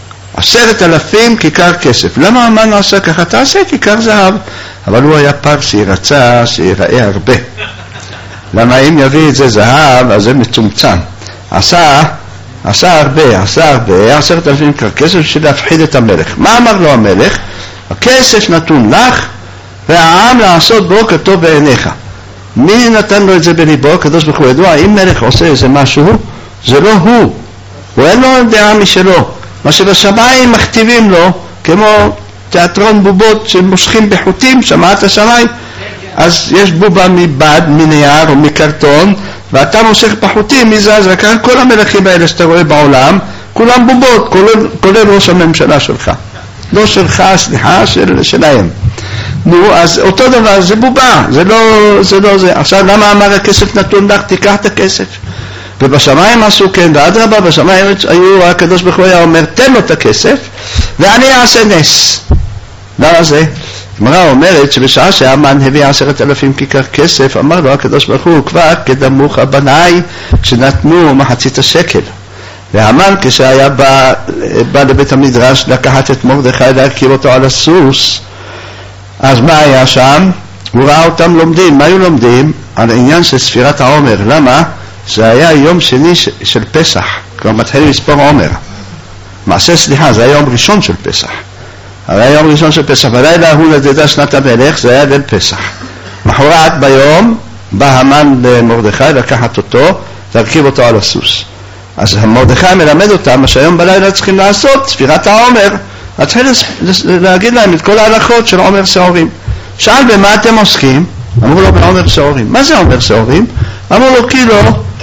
10,000 כיכר כסף. למה המן עשה ככה? תעשה כיכר זהב. אבל הוא היה פרסי, רצה שיראה הרבה. למה אם יביא את זה זהב, אז זה מצומצם. עשה הרבה, 10,000 כיכר כסף בשביל להפחיד את המלך. מה אמר לו המלך? הכסף נתון לך, והעם לעשות בו כטוב בעיניך. מי נתן לו את זה בליבו? הקדוש ברוך הוא ידוע, אם מלך עושה איזה משהו, זה לא הוא אין לו דעה משלו. מה שבשמיים מכתיבים לו, כמו תיאטרון בובות שמושכים בחוטים, שמעת השמיים? אז יש בובה מבד, מנייר או מקרטון, ואתה מושך בחוטים, מי זה? רק כל המלכים האלה שאתה רואה בעולם, כולם בובות, כולל ראש הממשלה שלך. לא שלך, סליחה, שלהם. נו, אז אותו דבר, זה בובה, זה לא זה. עכשיו, למה אמר הכסף נתון לך? תיקח את הכסף. ובשמיים עשו כן, ואדרבה, בשמיים היו, הקדוש ברוך הוא היה אומר, תן לו את הכסף, ואני אעשה נס. למה זה? הגמרא אומרת שבשעה שהמן הביא 10,000 כיכר כסף, אמר לו הקדוש ברוך הוא, כבר קדמוך בניי, שנתנו מחצית השקל. והמן כשהיה בא לבית המדרש לקחת את מרדכי להרכיב אותו על הסוס, אז מה היה שם? הוא ראה אותם לומדים. מה היו לומדים? על העניין של ספירת העומר. למה? זה היה יום שני של פסח, כבר מתחילים לספור עומר. מעשה סליחה, זה היה יום ראשון של פסח. אבל היה יום ראשון של פסח, בלילה הוא נדדה שנת המלך, זה היה ליל פסח. מחרת ביום בא המן למרדכי לקחת אותו, להרכיב אותו על הסוס. אז מרדכי מלמד אותם, מה שהיום בלילה צריכים לעשות, ספירת העומר, התחיל להגיד להם את כל ההלכות של עומר שעורים. שאל, במה אתם עוסקים? אמרו לו, בעומר שעורים. מה זה עומר שעורים? אמרו לו, קילו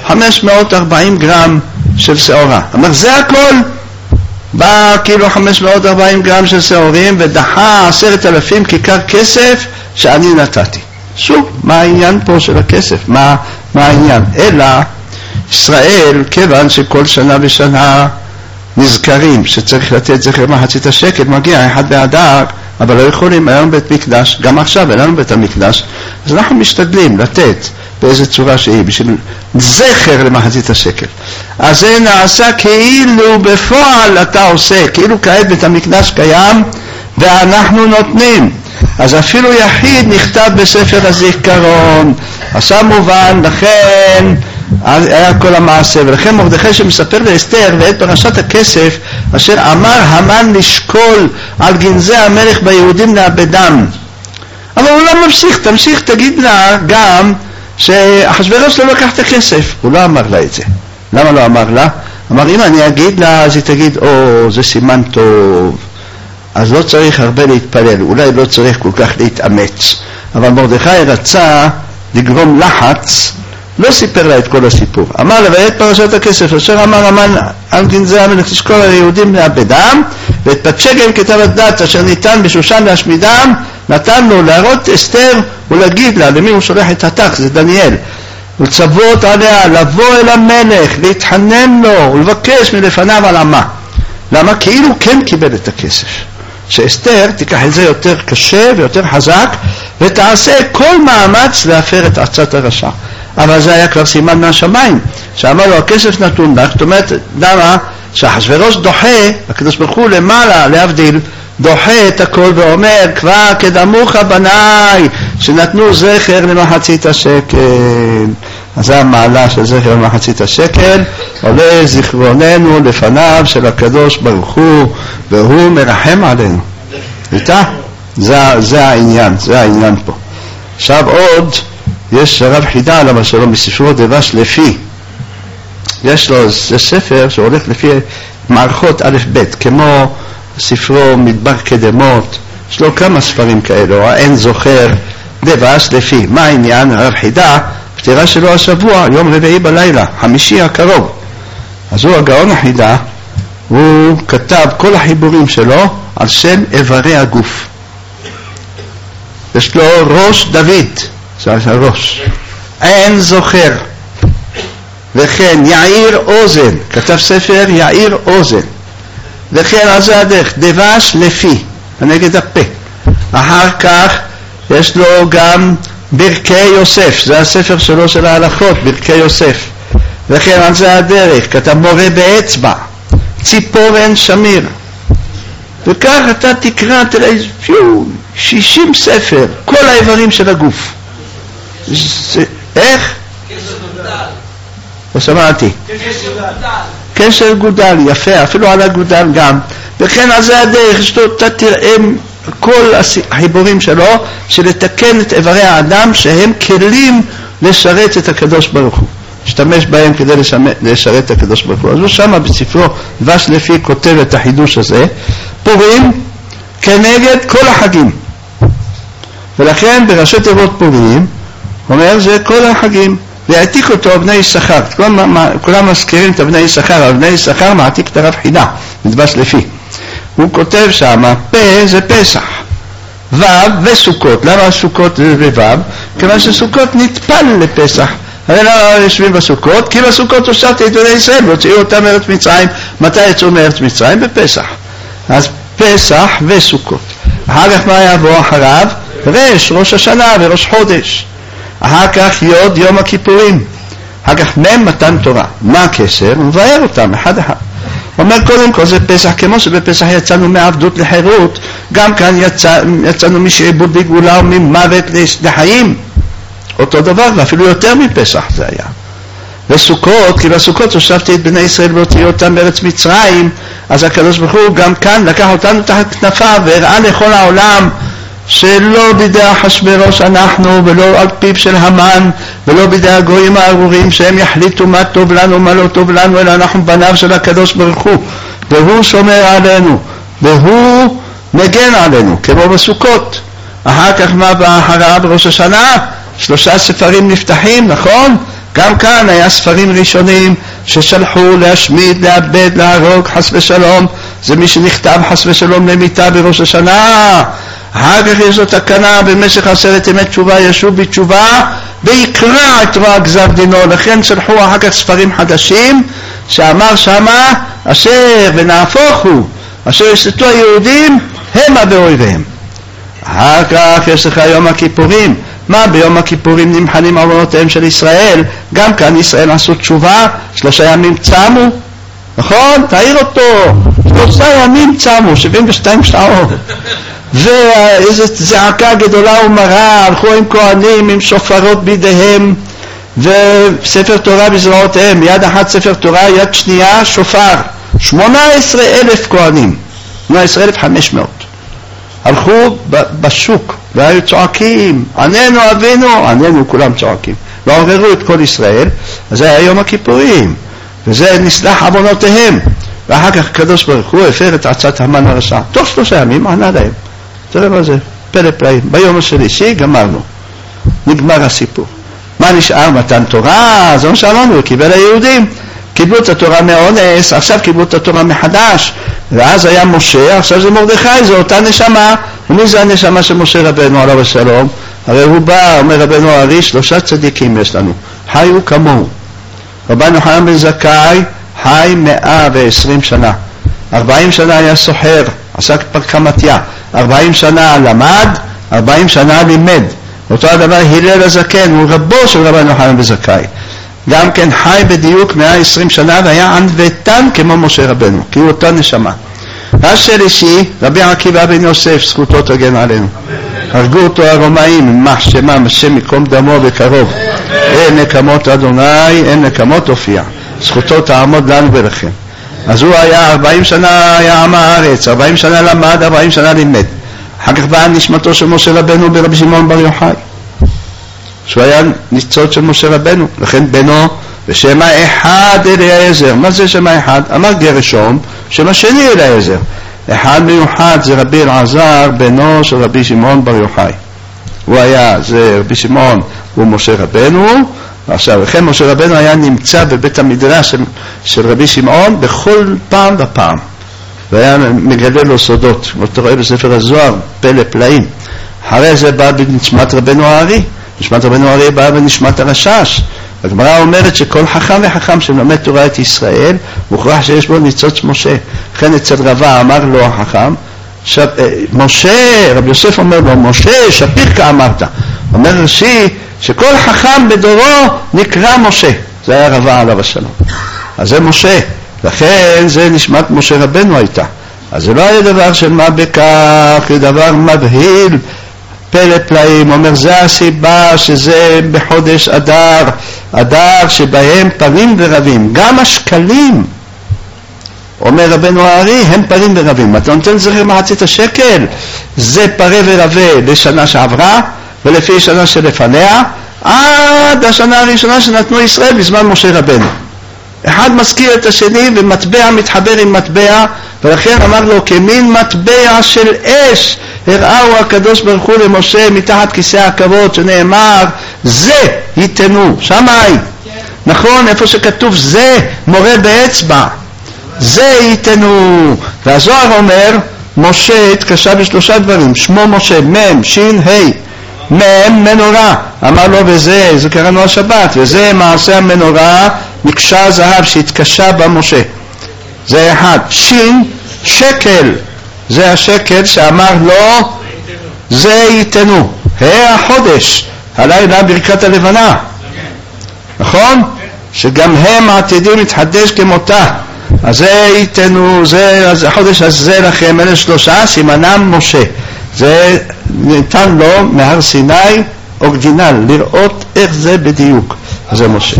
540 גרם של שעורה. אמר, זה הכל? בא קילו 540 גרם של שעורים ודחה 10,000 כיכר כסף שאני נתתי. שוב, מה העניין פה של הכסף? מה העניין? אלא ישראל, כיוון שכל שנה בשנה נזכרים שצריך לתת זכר מחצית השקל, מגיע אחד באדר, אבל לא יכולים, היום בית מקדש, גם עכשיו אין לנו בית המקדש, אז אנחנו משתדלים לתת באיזה צורה שהיא, בשביל זכר למחצית השקל. אז זה נעשה כאילו בפועל אתה עושה, כאילו כעת בית המקדש קיים ואנחנו נותנים. אז אפילו יחיד נכתב בספר הזיכרון, עשה מובן, לכן היה כל המעשה. ולכן מרדכי שמספר לאסתר ואת פרשת הכסף אשר אמר המן לשקול על גנזי המלך ביהודים לאבדם, אבל הוא לא ממשיך, תמשיך, תגיד לה גם שאחשוורוש לא לקח את הכסף, הוא לא אמר לה את זה. למה לא אמר לה? אמר, אם אני אגיד לה, אז היא תגיד, זה סימן טוב, אז לא צריך הרבה להתפלל, אולי לא צריך כל כך להתאמץ. אבל מרדכי רצה לגרום לחץ, לא סיפר לה את כל הסיפור. אמר לה, ואת פרשת הכסף, אשר אמר המן על גנזי המלך תשקול על היהודים לאבדם, ואת פת שגם כתב הדת אשר ניתן בשושן להשמידם, נתן לו להראות אסתר ולהגיד לה, למי הוא שולח את התח, זה דניאל, ולצוות עליה, לבוא אל המלך, להתחנן לו, ולבקש מלפניו על עמה. למה? כאילו כן קיבל את הכסף. שאסתר תיקח את זה יותר קשה ויותר חזק, ותעשה כל מאמץ להפר את עצת הרשע. אבל זה היה כבר סימן מהשמיים, שאמר לו הכסף נתון לך. זאת אומרת, למה? שאחשוורוש דוחה, הקדוש ברוך הוא למעלה, להבדיל, דוחה את הכל ואומר, כבר קדמוך בניי, שנתנו זכר למחצית השקל. אז זה המעלה של זכר למחצית השקל, עולה זיכרוננו לפניו של הקדוש ברוך הוא, והוא מרחם עלינו. איתה? זה העניין פה. עכשיו עוד, יש הרב חידה עליו השלום בספרו דבש לפי. יש לו ספר שהולך לפי מערכות א' ב', כמו ספרו מדבר קדמות, יש לו כמה ספרים כאלו, אין זוכר, דבש לפי. מה העניין? הרב חידה, פטירה שלו השבוע, יום רביעי בלילה, חמישי הקרוב. אז הוא הגאון החידה, הוא כתב כל החיבורים שלו על שם איברי הגוף. יש לו ראש דוד, זה הראש, אין זוכר, וכן יאיר אוזן, כתב ספר יאיר אוזן, וכן על זה הדרך, דבש לפי, נגד הפה. אחר כך יש לו גם ברכי יוסף, זה הספר שלו של ההלכות, ברכי יוסף, וכן על זה הדרך, כתב מורה באצבע, ציפורן שמיר, וכך אתה תקרא, תראה, 60 ספר, כל האיברים של הגוף. איך? קשר גודל. לא שמעתי. קשר גודל, יפה, אפילו על הגודל גם. וכן על זה הדרך, אתה תראה כל החיבורים שלו, שלתקן את איברי האדם, שהם כלים לשרת את הקדוש ברוך הוא. להשתמש בהם כדי לשרת את הקדוש ברוך הוא. אז הוא שמה בספרו דבש לפי כותב את החידוש הזה, פורים כנגד כל החגים. ולכן בראשי תיבות פורים, אומר זה כל החגים, והעתיק אותו בני יששכר. כולם מזכירים את בני יששכר, אבל בני יששכר מעתיק את הרב חידה, דבש לפי. הוא כותב שם, פה זה פסח, ו' וסוכות. למה סוכות זה ו'? כיוון שסוכות נטפל לפסח. הרי לא יושבים בסוכות, כי בסוכות הושבתי את בני ישראל, והוציאו אותם מארץ מצרים. מתי יצאו מארץ מצרים? בפסח. אז פסח וסוכות. אחר כך מה יבוא אחריו? ראש השנה וראש חודש. אחר כך יוד יום הכיפורים. אחר כך מתן תורה. מה הקשר? הוא מבאר אותם אחד אחד. אומר קודם כל זה פסח, כמו שבפסח יצאנו מעבדות לחירות, גם כאן יצאנו משעבוד בגאולה וממוות לחיים. אותו דבר, ואפילו יותר מפסח זה היה. וסוכות, כי בסוכות הושבתי את בני ישראל והוציאו אותם בארץ מצרים, אז הקדוש ברוך הוא גם כאן לקח אותנו תחת כנפיו והראה לכל העולם שלא בידי אחשוורוש אנחנו, ולא על פיו של המן, ולא בידי הגויים הארורים שהם יחליטו מה טוב לנו ומה לא טוב לנו, אלא אנחנו בניו של הקדוש ברוך הוא, והוא שומר עלינו והוא מגן עלינו, כמו בסוכות. אחר כך מה בא אחריו? בראש השנה 3 ספרים נפתחים, נכון? גם כאן היה ספרים ראשונים ששלחו להשמיד, לאבד, להרוג, חס ושלום. זה מי שנכתב חס ושלום למיתה בראש השנה. אחר כך יש לו תקנה במשך 10 ימי תשובה, ישוב בתשובה ויקרא את רוע גזר דינו. לכן שלחו אחר כך ספרים חדשים שאמר שמה אשר ונהפוך הוא אשר ישלטו היהודים המה באויביהם. אחר כך יש לך יום הכיפורים. מה ביום הכיפורים נמחלים עוונותיהם של ישראל? גם כאן ישראל עשו תשובה, 3 ימים צמו, נכון? תעיר אותו, 3 ימים צמו, 72 שעות. ואיזו זעקה גדולה ומרה, הלכו עם כהנים עם שופרות בידיהם וספר תורה בזרועותיהם, יד אחת ספר תורה, יד שנייה שופר. 18,000 כהנים, 18,500 הלכו בשוק והיו צועקים, עננו אבינו, עננו, כולם צועקים, ועוררו את כל ישראל, אז זה היה יום הכיפורים, וזה נסלח עוונותיהם. ואחר כך הקדוש ברוך הוא הפר את עצת המן הרשע. תוך 3 ימים ענה להם. תראה מה זה, פלא פלאים. ביום השלישי גמרנו. נגמר הסיפור. מה נשאר? מתן תורה, זה מה שאמרנו, קיבל היהודים. קיבלו את התורה מאונס, עכשיו קיבלו את התורה מחדש. ואז היה משה, עכשיו זה מרדכי, זה אותה נשמה. ומי זה הנשמה של משה רבנו עליו השלום? הרי הוא בא, אומר רבנו הארי, 3 צדיקים יש לנו. חיו כמוהו. רבן יוחנן בן זכאי חי 120 שנה. 40 שנה היה סוחר, עסק פרקמטיה. 40 שנה למד, 40 שנה לימד. אותו הדבר הלל הזקן, הוא רבו של רבן יוחנן בן זכאי. גם כן חי בדיוק 120 שנה והיה ענוותן כמו משה רבנו, כי הוא אותה נשמה. השלישי, רבי עקיבא בן יוסף, זכותו תגן עלינו. הרגו אותו הרומאים, יימח שמם, השם יקום דמו בקרוב. אין נקמות אדוני, אין נקמות הופיע. זכותו תעמוד לנו ולכם. אז הוא היה 40 שנה היה עם הארץ, 40 שנה למד, 40 שנה לימד. אחר כך באה נשמתו של משה רבנו ברבי שמעון בר יוחאי, שהוא היה ניצוץ של משה רבנו, לכן בנו ושם אחד אליעזר. מה זה שם אחד? אמר גרשום, שם השני אליעזר. אחד מיוחד זה רבי אלעזר, בנו של רבי שמעון בר יוחאי. הוא היה, זה רבי שמעון, הוא משה רבנו. עכשיו, לכן משה רבנו היה נמצא בבית המדרש של רבי שמעון בכל פעם ופעם. והיה מגלה לו סודות. אתה רואה בספר הזוהר, פלא פלאים. אחרי זה בא בנשמת רבנו הארי. נשמת רבנו הארי בא בנשמת הרשש. הגמרא אומרת שכל חכם וחכם שמלמד תורת ישראל, מוכרח שיש בו ניצוץ משה. לכן אצל רבה אמר לו החכם, משה, רבי יוסף אומר לו, משה, שפיר כאמרת. אומר רש"י, שכל חכם בדורו נקרא משה. זה היה רבה עליו השלום. אז זה משה. לכן זה נשמת משה רבנו הייתה. אז זה לא היה דבר של מה בכך, זה דבר מבהיל, פלא פלאים. אומר, זה הסיבה שזה בחודש אדר, אדר שבהם פרים ורבים. גם השקלים, אומר רבנו הארי, הם פרים ורבים. אתה נותן זכר מחצית השקל, זה פרה ורבה לשנה שעברה, ולפי שנה שלפניה, עד השנה הראשונה שנתנו ישראל בזמן משה רבנו. אחד מזכיר את השני ומטבע מתחבר עם מטבע, ולכן אמר לו כמין מטבע של אש הראו הקדוש ברוך הוא למשה מתחת כיסא הכבוד, שנאמר זה ייתנו, שמאי. נכון, איפה שכתוב זה מורה באצבע, זה ייתנו. והזוהר אומר משה התקשה ב3 דברים, שמו משה, מם, שין, ה'. מהם מנורה, אמר לו וזה, זה קראנו השבת, וזה מעשה המנורה, מקשה זהב שהתקשה במשה. זה אחד. שין, שקל, זה השקל שאמר לו זה ייתנו. החודש, הלילה ברכת הלבנה, נכון? שגם הם עתידים להתחדש כמותה. אז זה ייתנו, אז החודש הזה לכם, אלה 3 סימנם משה. זה ניתן לו מהר סיני אורגינל, לראות איך זה בדיוק. זה משה.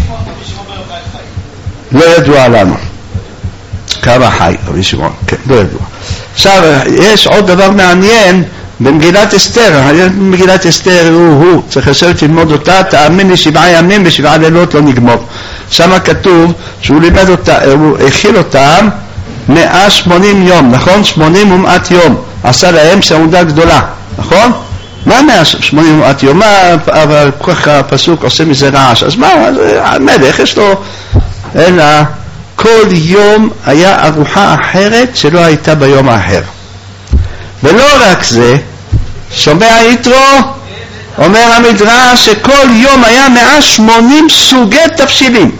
לא ידוע לנו כמה חי רבי שמעון, כן, לא ידוע. עכשיו יש עוד דבר מעניין במגילת אסתר. במגילת אסתר הוא צריך לשבת ללמוד אותה, תאמין לי 7 ימים ו7 לילות לא נגמור. שם כתוב שהוא לימד אותה, הוא הכיל אותם 180 יום, נכון? 80 ומעט יום עשה להם סעודה גדולה, נכון? מה 180 ומעט יום? אבל כך הפסוק עושה מזה רעש, אז מה? המלך יש לו, אלא כל יום היה ארוחה אחרת שלא הייתה ביום האחר. ולא רק זה, שומע יתרו, אומר המדרש שכל יום היה 180 סוגי תבשילים.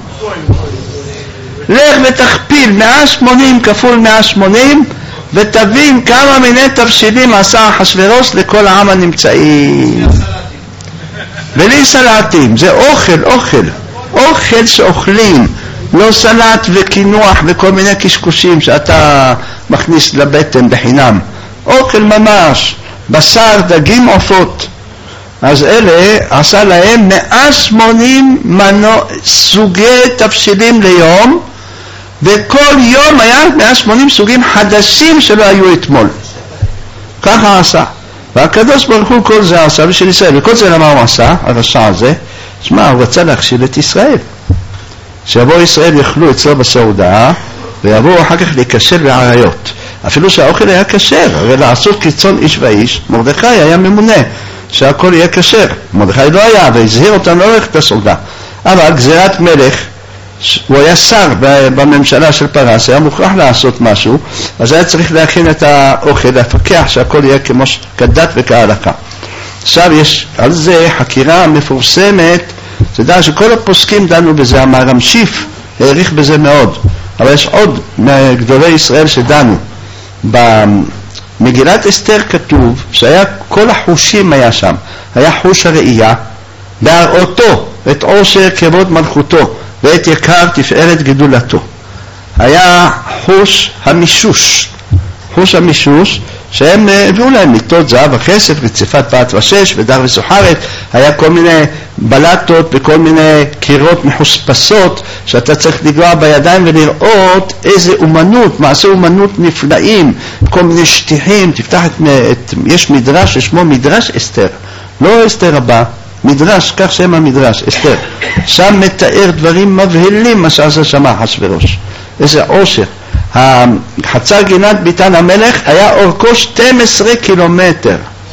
לך ותכפיל 180 כפול 180 ותבין כמה מיני תבשילים עשה אחשוורוש לכל העם הנמצאים. בלי סלטים, זה אוכל שאוכלים, לא סלט וקינוח וכל מיני קשקושים שאתה מכניס לבטן בחינם. אוכל ממש, בשר, דגים, עופות. אז אלה עשה להם 180 סוגי תבשילים ליום, וכל יום היה 180 סוגים חדשים שלא היו אתמול. ככה עשה. והקדוש ברוך הוא כל זה עשה בשביל ישראל. וכל זה למה הוא עשה, הרשע הזה? שמע, הוא רצה להכשיל את ישראל. שיבואו ישראל יאכלו אצלו בסעודה, ויבואו אחר כך להיכשל בעריות. אפילו שהאוכל היה כשר, הרי לעשות כרצון איש ואיש, מרדכי היה ממונה שהכל יהיה כשר. מרדכי לא היה, והזהיר אותם לא ללכת לסעודה. אבל גזירת מלך, הוא היה שר בממשלה של פרס, היה מוכרח לעשות משהו, אז היה צריך להכין את האוכל, להפקח שהכל יהיה כמו כדת וכהלכה. עכשיו יש על זה חקירה מפורסמת, אתה יודע שכל הפוסקים דנו בזה, המהר"ם שיף העריך בזה מאוד, אבל יש עוד מגדולי ישראל שדנו. במגילת אסתר כתוב שהיה כל החושים היה שם, היה חוש הראייה, בהראותו את עושר כבוד מלכותו ואת יקר תפארת גדולתו. היה חוש המישוש, חוש המישוש שהם הביאו להם מיטות זהב וכסף רציפת פת ושש ודר וסוחרת, היה כל מיני בלטות וכל מיני קירות מחוספסות שאתה צריך לגוע בידיים ולראות איזה אומנות, מעשה אומנות נפלאים, כל מיני שטיחים. תפתח יש מדרש ששמו מדרש אסתר, לא אסתר הבא, מדרש, כך שם המדרש, אסתר. שם מתאר דברים מבהילים מה שעשה שם אחשוורוש, איזה עושר. חצר גינת ביתן המלך היה אורכו 12 קילומטר.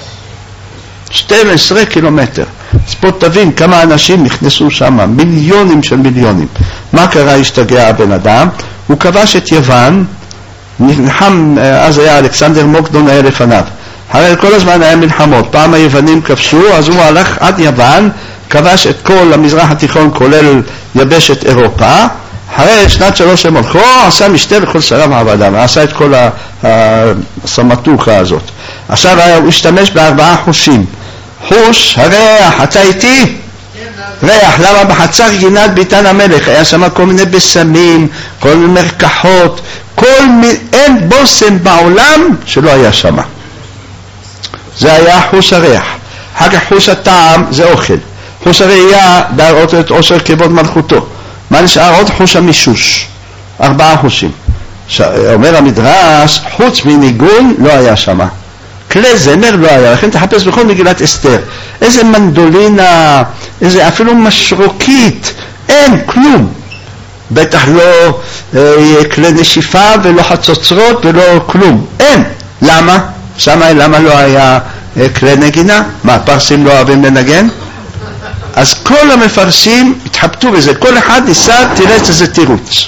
12 קילומטר. אז פה תבין כמה אנשים נכנסו שם, מיליונים של מיליונים. מה קרה? השתגע הבן אדם, הוא כבש את יוון, נלחם, אז היה אלכסנדר מוקדון היה לפניו. הרי כל הזמן היה מלחמות, פעם היוונים כבשו, אז הוא הלך עד יוון, כבש את כל המזרח התיכון כולל יבשת אירופה. אחרי שנת 3 הם הלכו, עשה משתה לכל שריו העבודה, ועשה את כל הסמטוחה הזאת. עכשיו הוא השתמש ב4 חושים. חוש הריח, אתה איתי? ריח, למה בחצר גינת ביתן המלך היה שם כל מיני בסמים, כל מיני מרקחות, אין בושם בעולם שלא היה שם. זה היה חוש הריח. אחר כך חוש הטעם זה אוכל. חוש הראייה להראות את עושר כבוד מלכותו. מה נשאר? עוד חוש המישוש, 4 חושים. אומר המדרש, חוץ מניגון לא היה שם, כלי זמר לא היה. לכן תחפש בכל מגילת אסתר, איזה מנדולינה, איזה אפילו משרוקית, אין כלום. בטח לא כלי נשיפה ולא חצוצרות ולא כלום, אין. למה? שמה למה לא היה כלי נגינה? מה, פרסים לא אוהבים לנגן? אז כל המפרשים התחבטו בזה, כל אחד ניסה תירץ איזה תירוץ.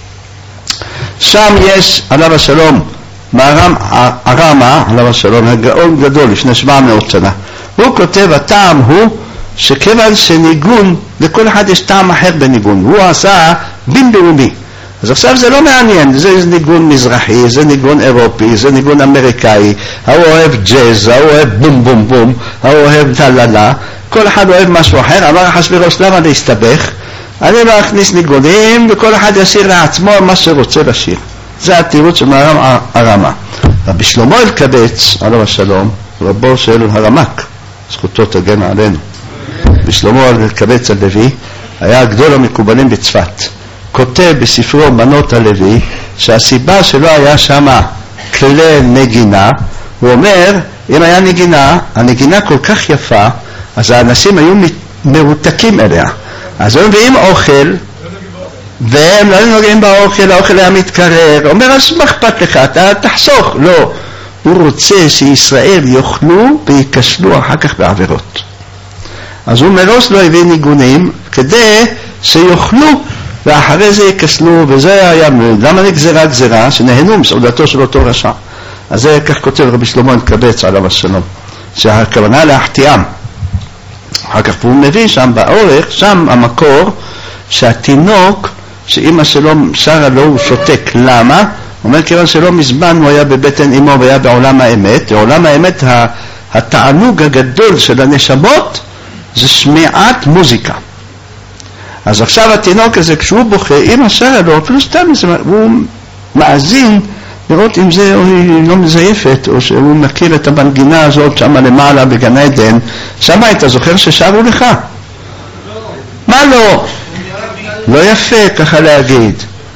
שם יש עליו השלום מהר"ם הרמה, עליו השלום, הגאון גדול לפני 700 שנה. הוא כותב, הטעם הוא שכיוון שניגון, לכל אחד יש טעם אחר בניגון, הוא עשה בינלאומי. אז עכשיו זה לא מעניין, זה ניגון מזרחי, זה ניגון אירופי, זה ניגון אמריקאי, הוא אוהב ג'אז, הוא אוהב בום בום בום, הוא אוהב טללה, כל אחד אוהב משהו אחר. אמר אחשוורוש, למה להסתבך? אני לא אכניס ניגונים וכל אחד ישיר לעצמו מה שרוצה לשיר. זה התירוץ של מהר"ם הרמה. רבי שלמה אלקבץ עליו השלום, רבו של הרמ"ק, זכותו תגן עלינו, רבי שלמה אלקבץ הלוי היה גדול המקובלים בצפת, כותב בספרו בנות הלוי שהסיבה שלא היה שם כלי נגינה, הוא אומר, אם היה נגינה, הנגינה כל כך יפה, אז האנשים היו מרותקים אליה. אז הם מביאים אוכל, והם לא נוגעים באוכל, האוכל היה מתקרר. הוא אומר, אז מה אכפת לך? אתה תחסוך. לא. הוא רוצה שישראל יאכלו ויקשלו אחר כך בעבירות. אז הוא מראש לא הביא ניגונים, כדי שיאכלו ואחרי זה יקשלו, וזה היה, למה נגזרה גזרה? שנהנו מסעודתו של אותו רשע. אז זה כך כותב רבי שלמה אלקבץ עליו השלום, שהכוונה להחטיאם. אחר כך הוא מביא שם באורך, שם המקור, שהתינוק, שאמא שלו שרה לו, הוא שותק. למה? הוא אומר, כיוון שלא מזמן הוא היה בבטן אמו והיה בעולם האמת. בעולם האמת התענוג הגדול של הנשמות זה שמיעת מוזיקה. אז עכשיו התינוק הזה, כשהוא בוכה, אמא שרה לו, אפילו סתם הוא מאזין לראות אם זה או היא לא מזייפת, או שהוא מכיר את המנגינה הזאת שם למעלה בגן עדן. שמה אתה זוכר ששרו לך? מה לא? לא יפה ככה להגיד.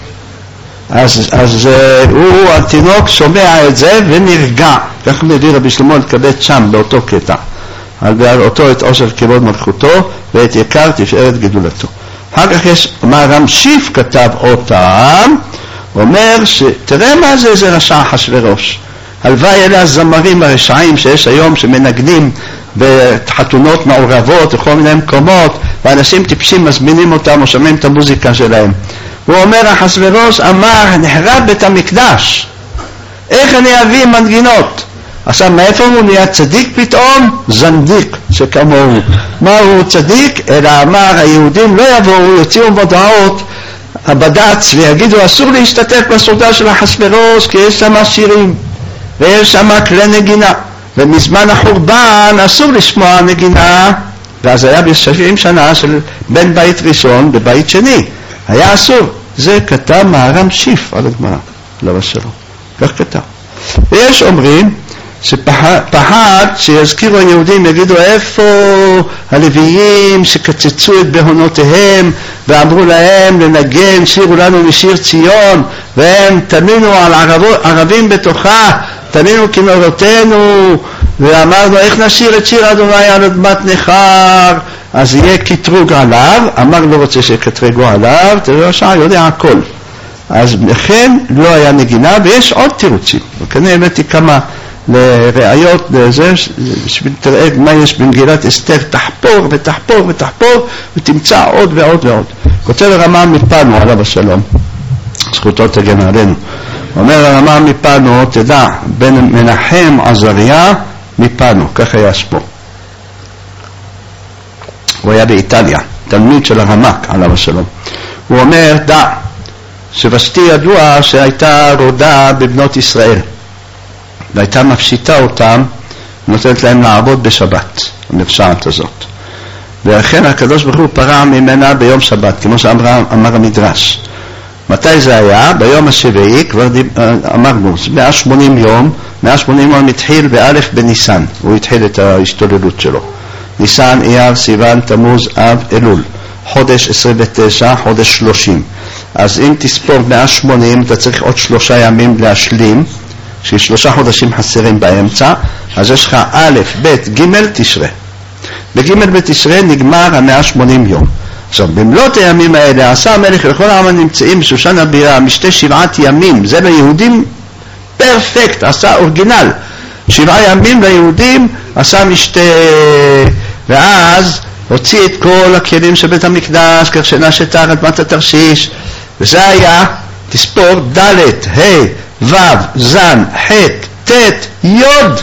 אז הוא, התינוק, שומע את זה ונרגע. כך מביא רבי שלמה אלקבץ שם באותו קטע. על בהראותו את עושר כבוד מלכותו ואת יקר תפארת גדולתו. אחר כך יש מהר"ם שיף כתב אותם, אומר שתראה מה זה איזה רשע אחשוורוש. הלוואי אלה הזמרים הרשעים שיש היום שמנגנים בחתונות מעורבות וכל מיני מקומות, ואנשים טיפשים מזמינים אותם או שומעים את המוזיקה שלהם. הוא אומר, אחשוורוש אמר, נחרב בית המקדש, איך אני אביא מנגינות? עכשיו מאיפה הוא נהיה צדיק פתאום? זנדיק שכמוהו. מה הוא צדיק? אלא אמר, היהודים לא יבואו, יוציאו מודעות הבד"ץ ויגידו אסור להשתתף בסעודה של אחשוורוש כי יש שם שירים ויש שם כלי נגינה, ומזמן החורבן אסור לשמוע נגינה, ואז היה ב70 שנה של בין בית ראשון בבית שני היה אסור. זה כתב מהר"ם שיף על הגמרא, לא שלום, כך כתב. ויש אומרים שפחד שיזכירו היהודים, יגידו איפה הלוויים שקצצו את בהונותיהם ואמרו להם לנגן שירו לנו משיר ציון, והם תנינו על ערבים בתוכה, תנינו כנורותינו, ואמרנו איך נשיר את שיר אדוני על אדמת נחר, אז יהיה קטרוג עליו. אמר לא רוצה שקטרגו עליו, תראה השעה יודע הכל. אז לכן לא היה נגינה. ויש עוד תירוצים, וכנראה הבאתי כמה לראיות לזה, תראה מה יש במגילת אסתר, תחפור ותחפור ותחפור ותמצא עוד ועוד ועוד. כותב הרמ"א מפנו עליו השלום, זכותו תגן עלינו. אומר הרמ"א מפנו, תדע, בן מנחם עזריה מפנו, כך היה שמו. הוא היה באיטליה, תלמיד של הרמ"ק עליו השלום. הוא אומר, דע, שבשתי ידוע שהייתה רודה בבנות ישראל, והייתה מפשיטה אותם, נותנת להם לעבוד בשבת, המפשעת הזאת. ולכן הקדוש ברוך הוא פרע ממנה ביום שבת, כמו שאמר המדרש. מתי זה היה? ביום השביעי, כבר אמרנו, 180 יום, 180 יום התחיל באלף בניסן, הוא התחיל את ההשתוללות שלו. ניסן, אייר, סיוון, תמוז, אב, אלול. חודש 29, חודש 30. אז אם תספור 180, אתה צריך עוד 3 ימים להשלים, ש3 חודשים חסרים באמצע, אז יש לך א', ב', ג', תשרה. בג' בתשרה נגמר 180 יום. עכשיו, במלאת הימים האלה עשה המלך לכל העם הנמצאים בשושן הבירה משתי 7 ימים, זה ליהודים פרפקט, עשה אורגינל. 7 ימים ליהודים עשה משתה, ואז הוציא את כל הכלים של בית המקדש, כך שנשתה אדמת התרשיש, וזה היה, תספור, ד', ה', ו', ז', ח', ט', י'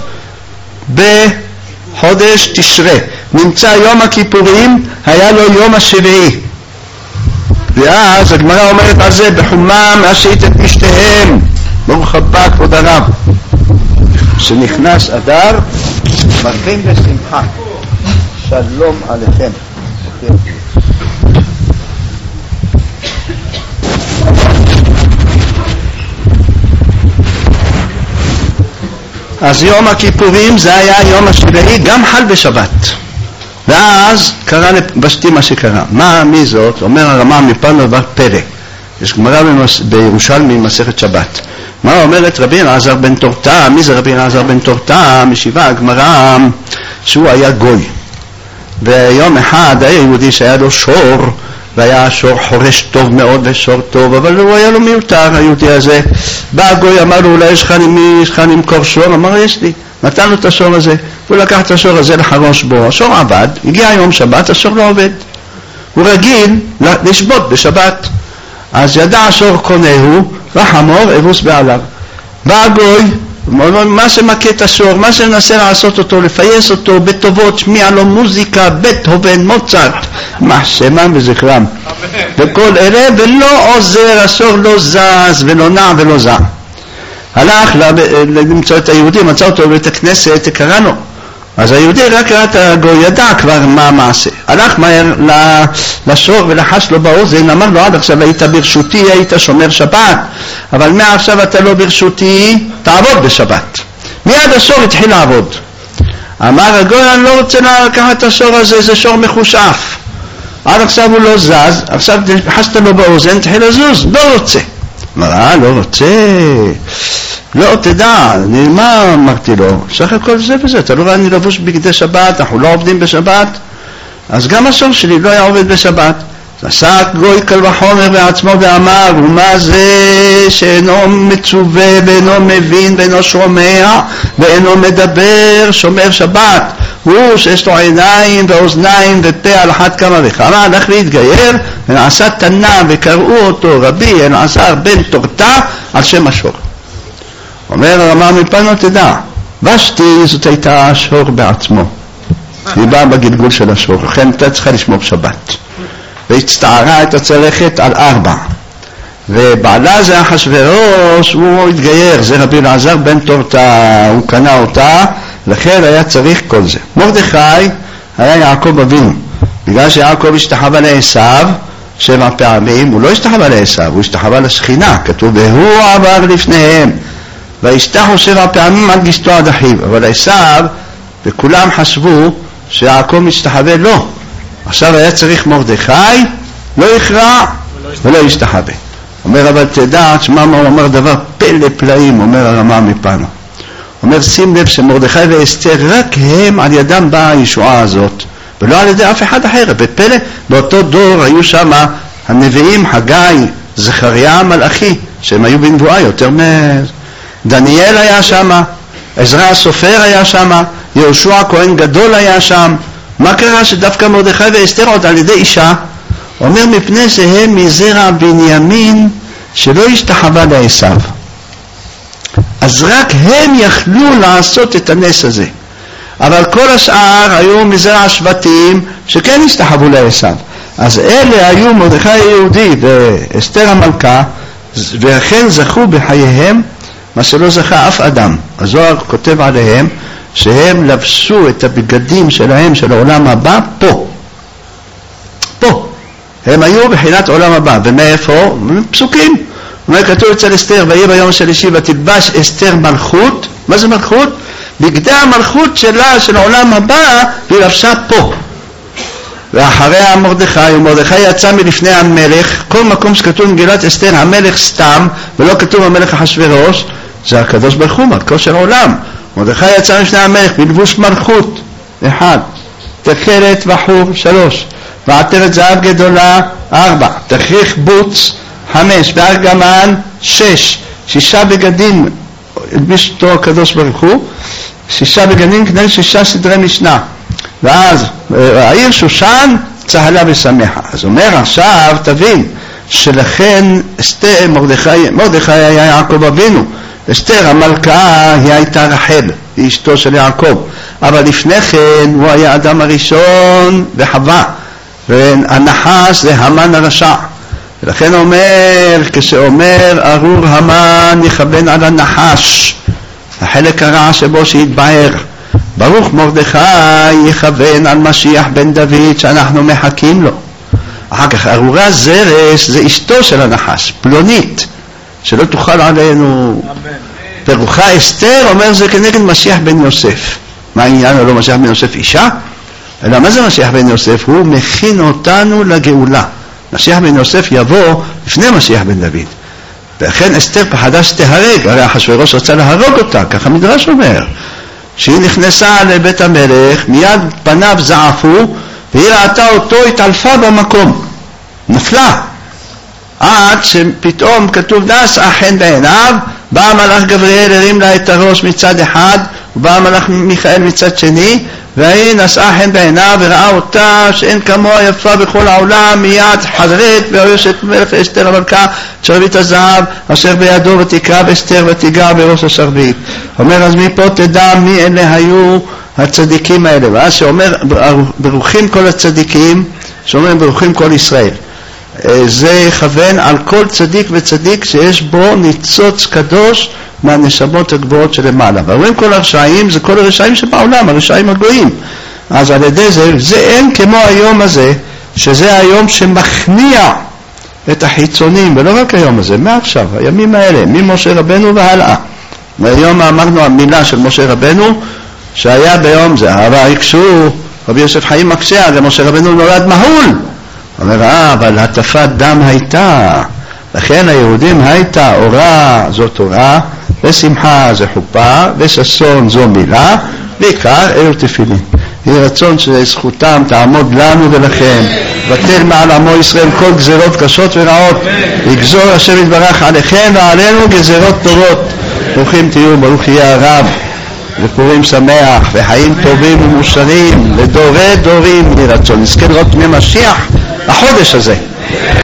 בחודש תשרה. נמצא יום הכיפורים, היה לו יום השביעי. ואז הגמרא אומרת על זה, בחומם עשית את משתיהם, ברוך הבא כבוד הרב. שנכנס אדר, מרבים בשמחה. שלום עליכם. אז יום הכיפורים זה היה יום השביעי, גם חל בשבת. ואז קרה לבשתי מה שקרה. מי זאת? אומר הרמ"א מפנו דבר פלא. יש גמרא בירושלמי מסכת שבת. מה אומרת רבי אלעזר בן תורתה? מי זה רבי אלעזר בן תורתה? משיבה הגמרא שהוא היה גוי. ויום אחד היה יהודי שהיה לו שור, והיה שור חורש טוב מאוד ושור טוב, אבל הוא היה לו מיותר היהודי הזה. בא הגוי, אמר לו, אולי יש לך למכור שור? אמר, יש לי. נתן לו את השור הזה, הוא לקח את השור הזה לחרוש בו. השור עבד, הגיע יום שבת, השור לא עובד. הוא רגיל לשבות בשבת. אז ידע השור קונהו, והחמור אבוס בעליו. בא הגוי, מה שמכה את השור, מה שננסה לעשות אותו, לפייס אותו בטובות, שמיע לו מוזיקה, בטהובן, מוצרט, מחשמם וזכרם, וכל אלה, ולא עוזר, השור לא זז ולא נע ולא זע. הלך למצוא את היהודי, מצא אותו בבית הכנסת, קראנו. אז היהודי רק ראה את הגוי, ידע כבר מה המעשה. הלך מהר לשור ולחש לו באוזן, אמר לו, עד עכשיו היית ברשותי, היית שומר שבת, אבל מעכשיו אתה לא ברשותי, תעבוד בשבת. מיד השור התחיל לעבוד. אמר הגוי, אני לא רוצה לקחת את השור הזה, זה שור מחושף. עד עכשיו הוא לא זז, עכשיו חשת לו באוזן, תחיל לזוז, לא רוצה. אמר, לא רוצה, לא תדע, מה אמרתי לו, סך הכל זה וזה, אתה לא רואה אני לבוש בגדי שבת, אנחנו לא עובדים בשבת, אז גם הסור שלי לא היה עובד בשבת. עסק גוי קל וחומר בעצמו ואמר, ומה זה שאינו מצווה ואינו מבין ואינו שומע ואינו מדבר שומר שבת, הוא שיש לו עיניים ואוזניים ופה על אחת כמה וכמה, הלך להתגייר ונעשה תנא וקראו אותו רבי אלעזר בן תורתה על שם השור. אומר הרמ"א מפנו תדע, ושתי זאת הייתה השור בעצמו, היא באה בגלגול של השור, לכן אתה צריכה לשמור שבת, והצטערה את הצלחת על 4, ובעלה זה אחשוורוש, הוא התגייר, זה רבי אלעזר בן תורתה, הוא קנה אותה, לכן היה צריך כל זה. מרדכי היה יעקב אבינו, בגלל שיעקב השתחווה לעשיו 7 פעמים, הוא לא השתחווה לעשיו, הוא השתחווה לשכינה, כתוב והוא עבר לפניהם וישתחו 7 פעמים עד גיסתו עד אחיו, אבל עשיו וכולם חשבו שיעקב משתחווה לו. עכשיו היה צריך מרדכי לא יכרע ולא ישתחווה. אומר אבל תדע, תשמע מה הוא אומר, דבר פלא פלאים, אומר הרמ"א מפנו. אומר שים לב שמרדכי ואסתר רק הם על ידם באה הישועה הזאת, ולא על ידי אף אחד אחר. בפלא באותו דור היו שם הנביאים חגי, זכריה, מלאכי, שהם היו בנבואה יותר דניאל היה שם, עזרא הסופר היה שם, יהושע כהן גדול היה שם. מה קרה שדווקא מרדכי ואסתר עוד על ידי אישה? אומר מפני שהם מזרע בנימין שלא השתחווה לעשיו, אז רק הם יכלו לעשות את הנס הזה, אבל כל השאר היו מזרע השבטים שכן השתחוו לעשיו. אז אלה היו מרדכי היהודי ואסתר המלכה, ולכן זכו בחייהם מה שלא זכה אף אדם. הזוהר כותב עליהם שהם לבשו את הבגדים שלהם של העולם הבא פה. הם היו בחינת עולם הבא. ומאיפה? פסוקים. אומר כתוב אצל אסתר, ויהי ביום השלישי ותלבש אסתר מלכות. מה זה מלכות? בגדי המלכות שלה, של העולם הבא, היא לבשה פה. ואחריה מרדכי, ומרדכי יצא מלפני המלך. כל מקום שכתוב מגילת אסתר המלך סתם, ולא כתוב המלך אחשוורוש, זה הקדוש ברוך הוא, מלכו של העולם. מרדכי יצא לפני המלך בלבוש מלכות 1, תכלת וחור 3, ועטרת זהב גדולה 4, תכריך בוץ 5, וארגמן 6, 6 בגדים הלביש אותו הקדוש ברוך הוא, 6 בגדים כדי 6 סדרי משנה. ואז העיר שושן צהלה ושמחה. אז אומר עכשיו תבין שלכן אסתר, מרדכי היה יעקב אבינו, אסתר המלכה היא הייתה רחל, היא אשתו של יעקב, אבל לפני כן הוא היה אדם הראשון וחווה, והנחש זה המן הרשע. ולכן אומר, כשאומר ארור המן יכוון על הנחש, החלק הרע שבו שהתבהר, ברוך מרדכי יכוון על משיח בן דוד שאנחנו מחכים לו. אחר כך ארורה זרש זה אשתו של הנחש, פלונית, שלא תוכל עלינו. פרוחה אסתר אומר זה כנגד משיח בן יוסף. מה העניין? לא משיח בן יוסף אישה? אלא מה זה משיח בן יוסף? הוא מכין אותנו לגאולה. משיח בן יוסף יבוא לפני משיח בן דוד, ולכן אסתר פחדה שתהרג, הרי אחשוורוש רצה להרוג אותה, ככה מדרש אומר. שהיא נכנסה לבית המלך, מיד פניו זעפו, והיא ראתה אותו, התעלפה במקום, נפלה, עד שפתאום כתוב נשאה חן בעיניו, בא המלאך גבריאל הרים לה את הראש מצד אחד, ובא המלאך מיכאל מצד שני, והיא נשאה חן בעיניו וראה אותה שאין כמוה יפה בכל העולם, מיד חזרת ויושת מלך אסתר המלכה שרביט הזהב אשר בידו, ותקרא באסתר ותיגע בראש השרביט. אומר אז מפה תדע מי אלה היו הצדיקים האלה. ואז שאומר ברוכים כל הצדיקים, שאומר ברוכים כל ישראל, זה יכוון על כל צדיק וצדיק שיש בו ניצוץ קדוש מהנשמות הגבוהות שלמעלה. ואומרים כל הרשעים, זה כל הרשעים שבעולם, הרשעים הגויים. אז על ידי זה אין כמו היום הזה, שזה היום שמכניע את החיצונים, ולא רק היום הזה, מעכשיו, הימים האלה, ממשה רבנו והלאה. והיום אמרנו המילה של משה רבנו, שהיה ביום זה, אבל יקשו, רבי יוסף חיים מקשה, גם משה רבנו נולד מהול. אומר, אבל הטפת דם הייתה, לכן היהודים הייתה אורה זו תורה, ושמחה זה חופה, וששון זו מילה, בעיקר אלו תפילין. יהי רצון שזכותם תעמוד לנו ולכם, בטל מעל עמו ישראל כל גזירות קשות ורעות, יגזור השם יתברך עליכם ועלינו גזירות טובות. ברוכים תהיו, ברוך יהיה הרב, ופורים שמח וחיים טובים ומושרים לדורי דורים. יהי רצון נזכה לראות מי משיח בחודש הזה.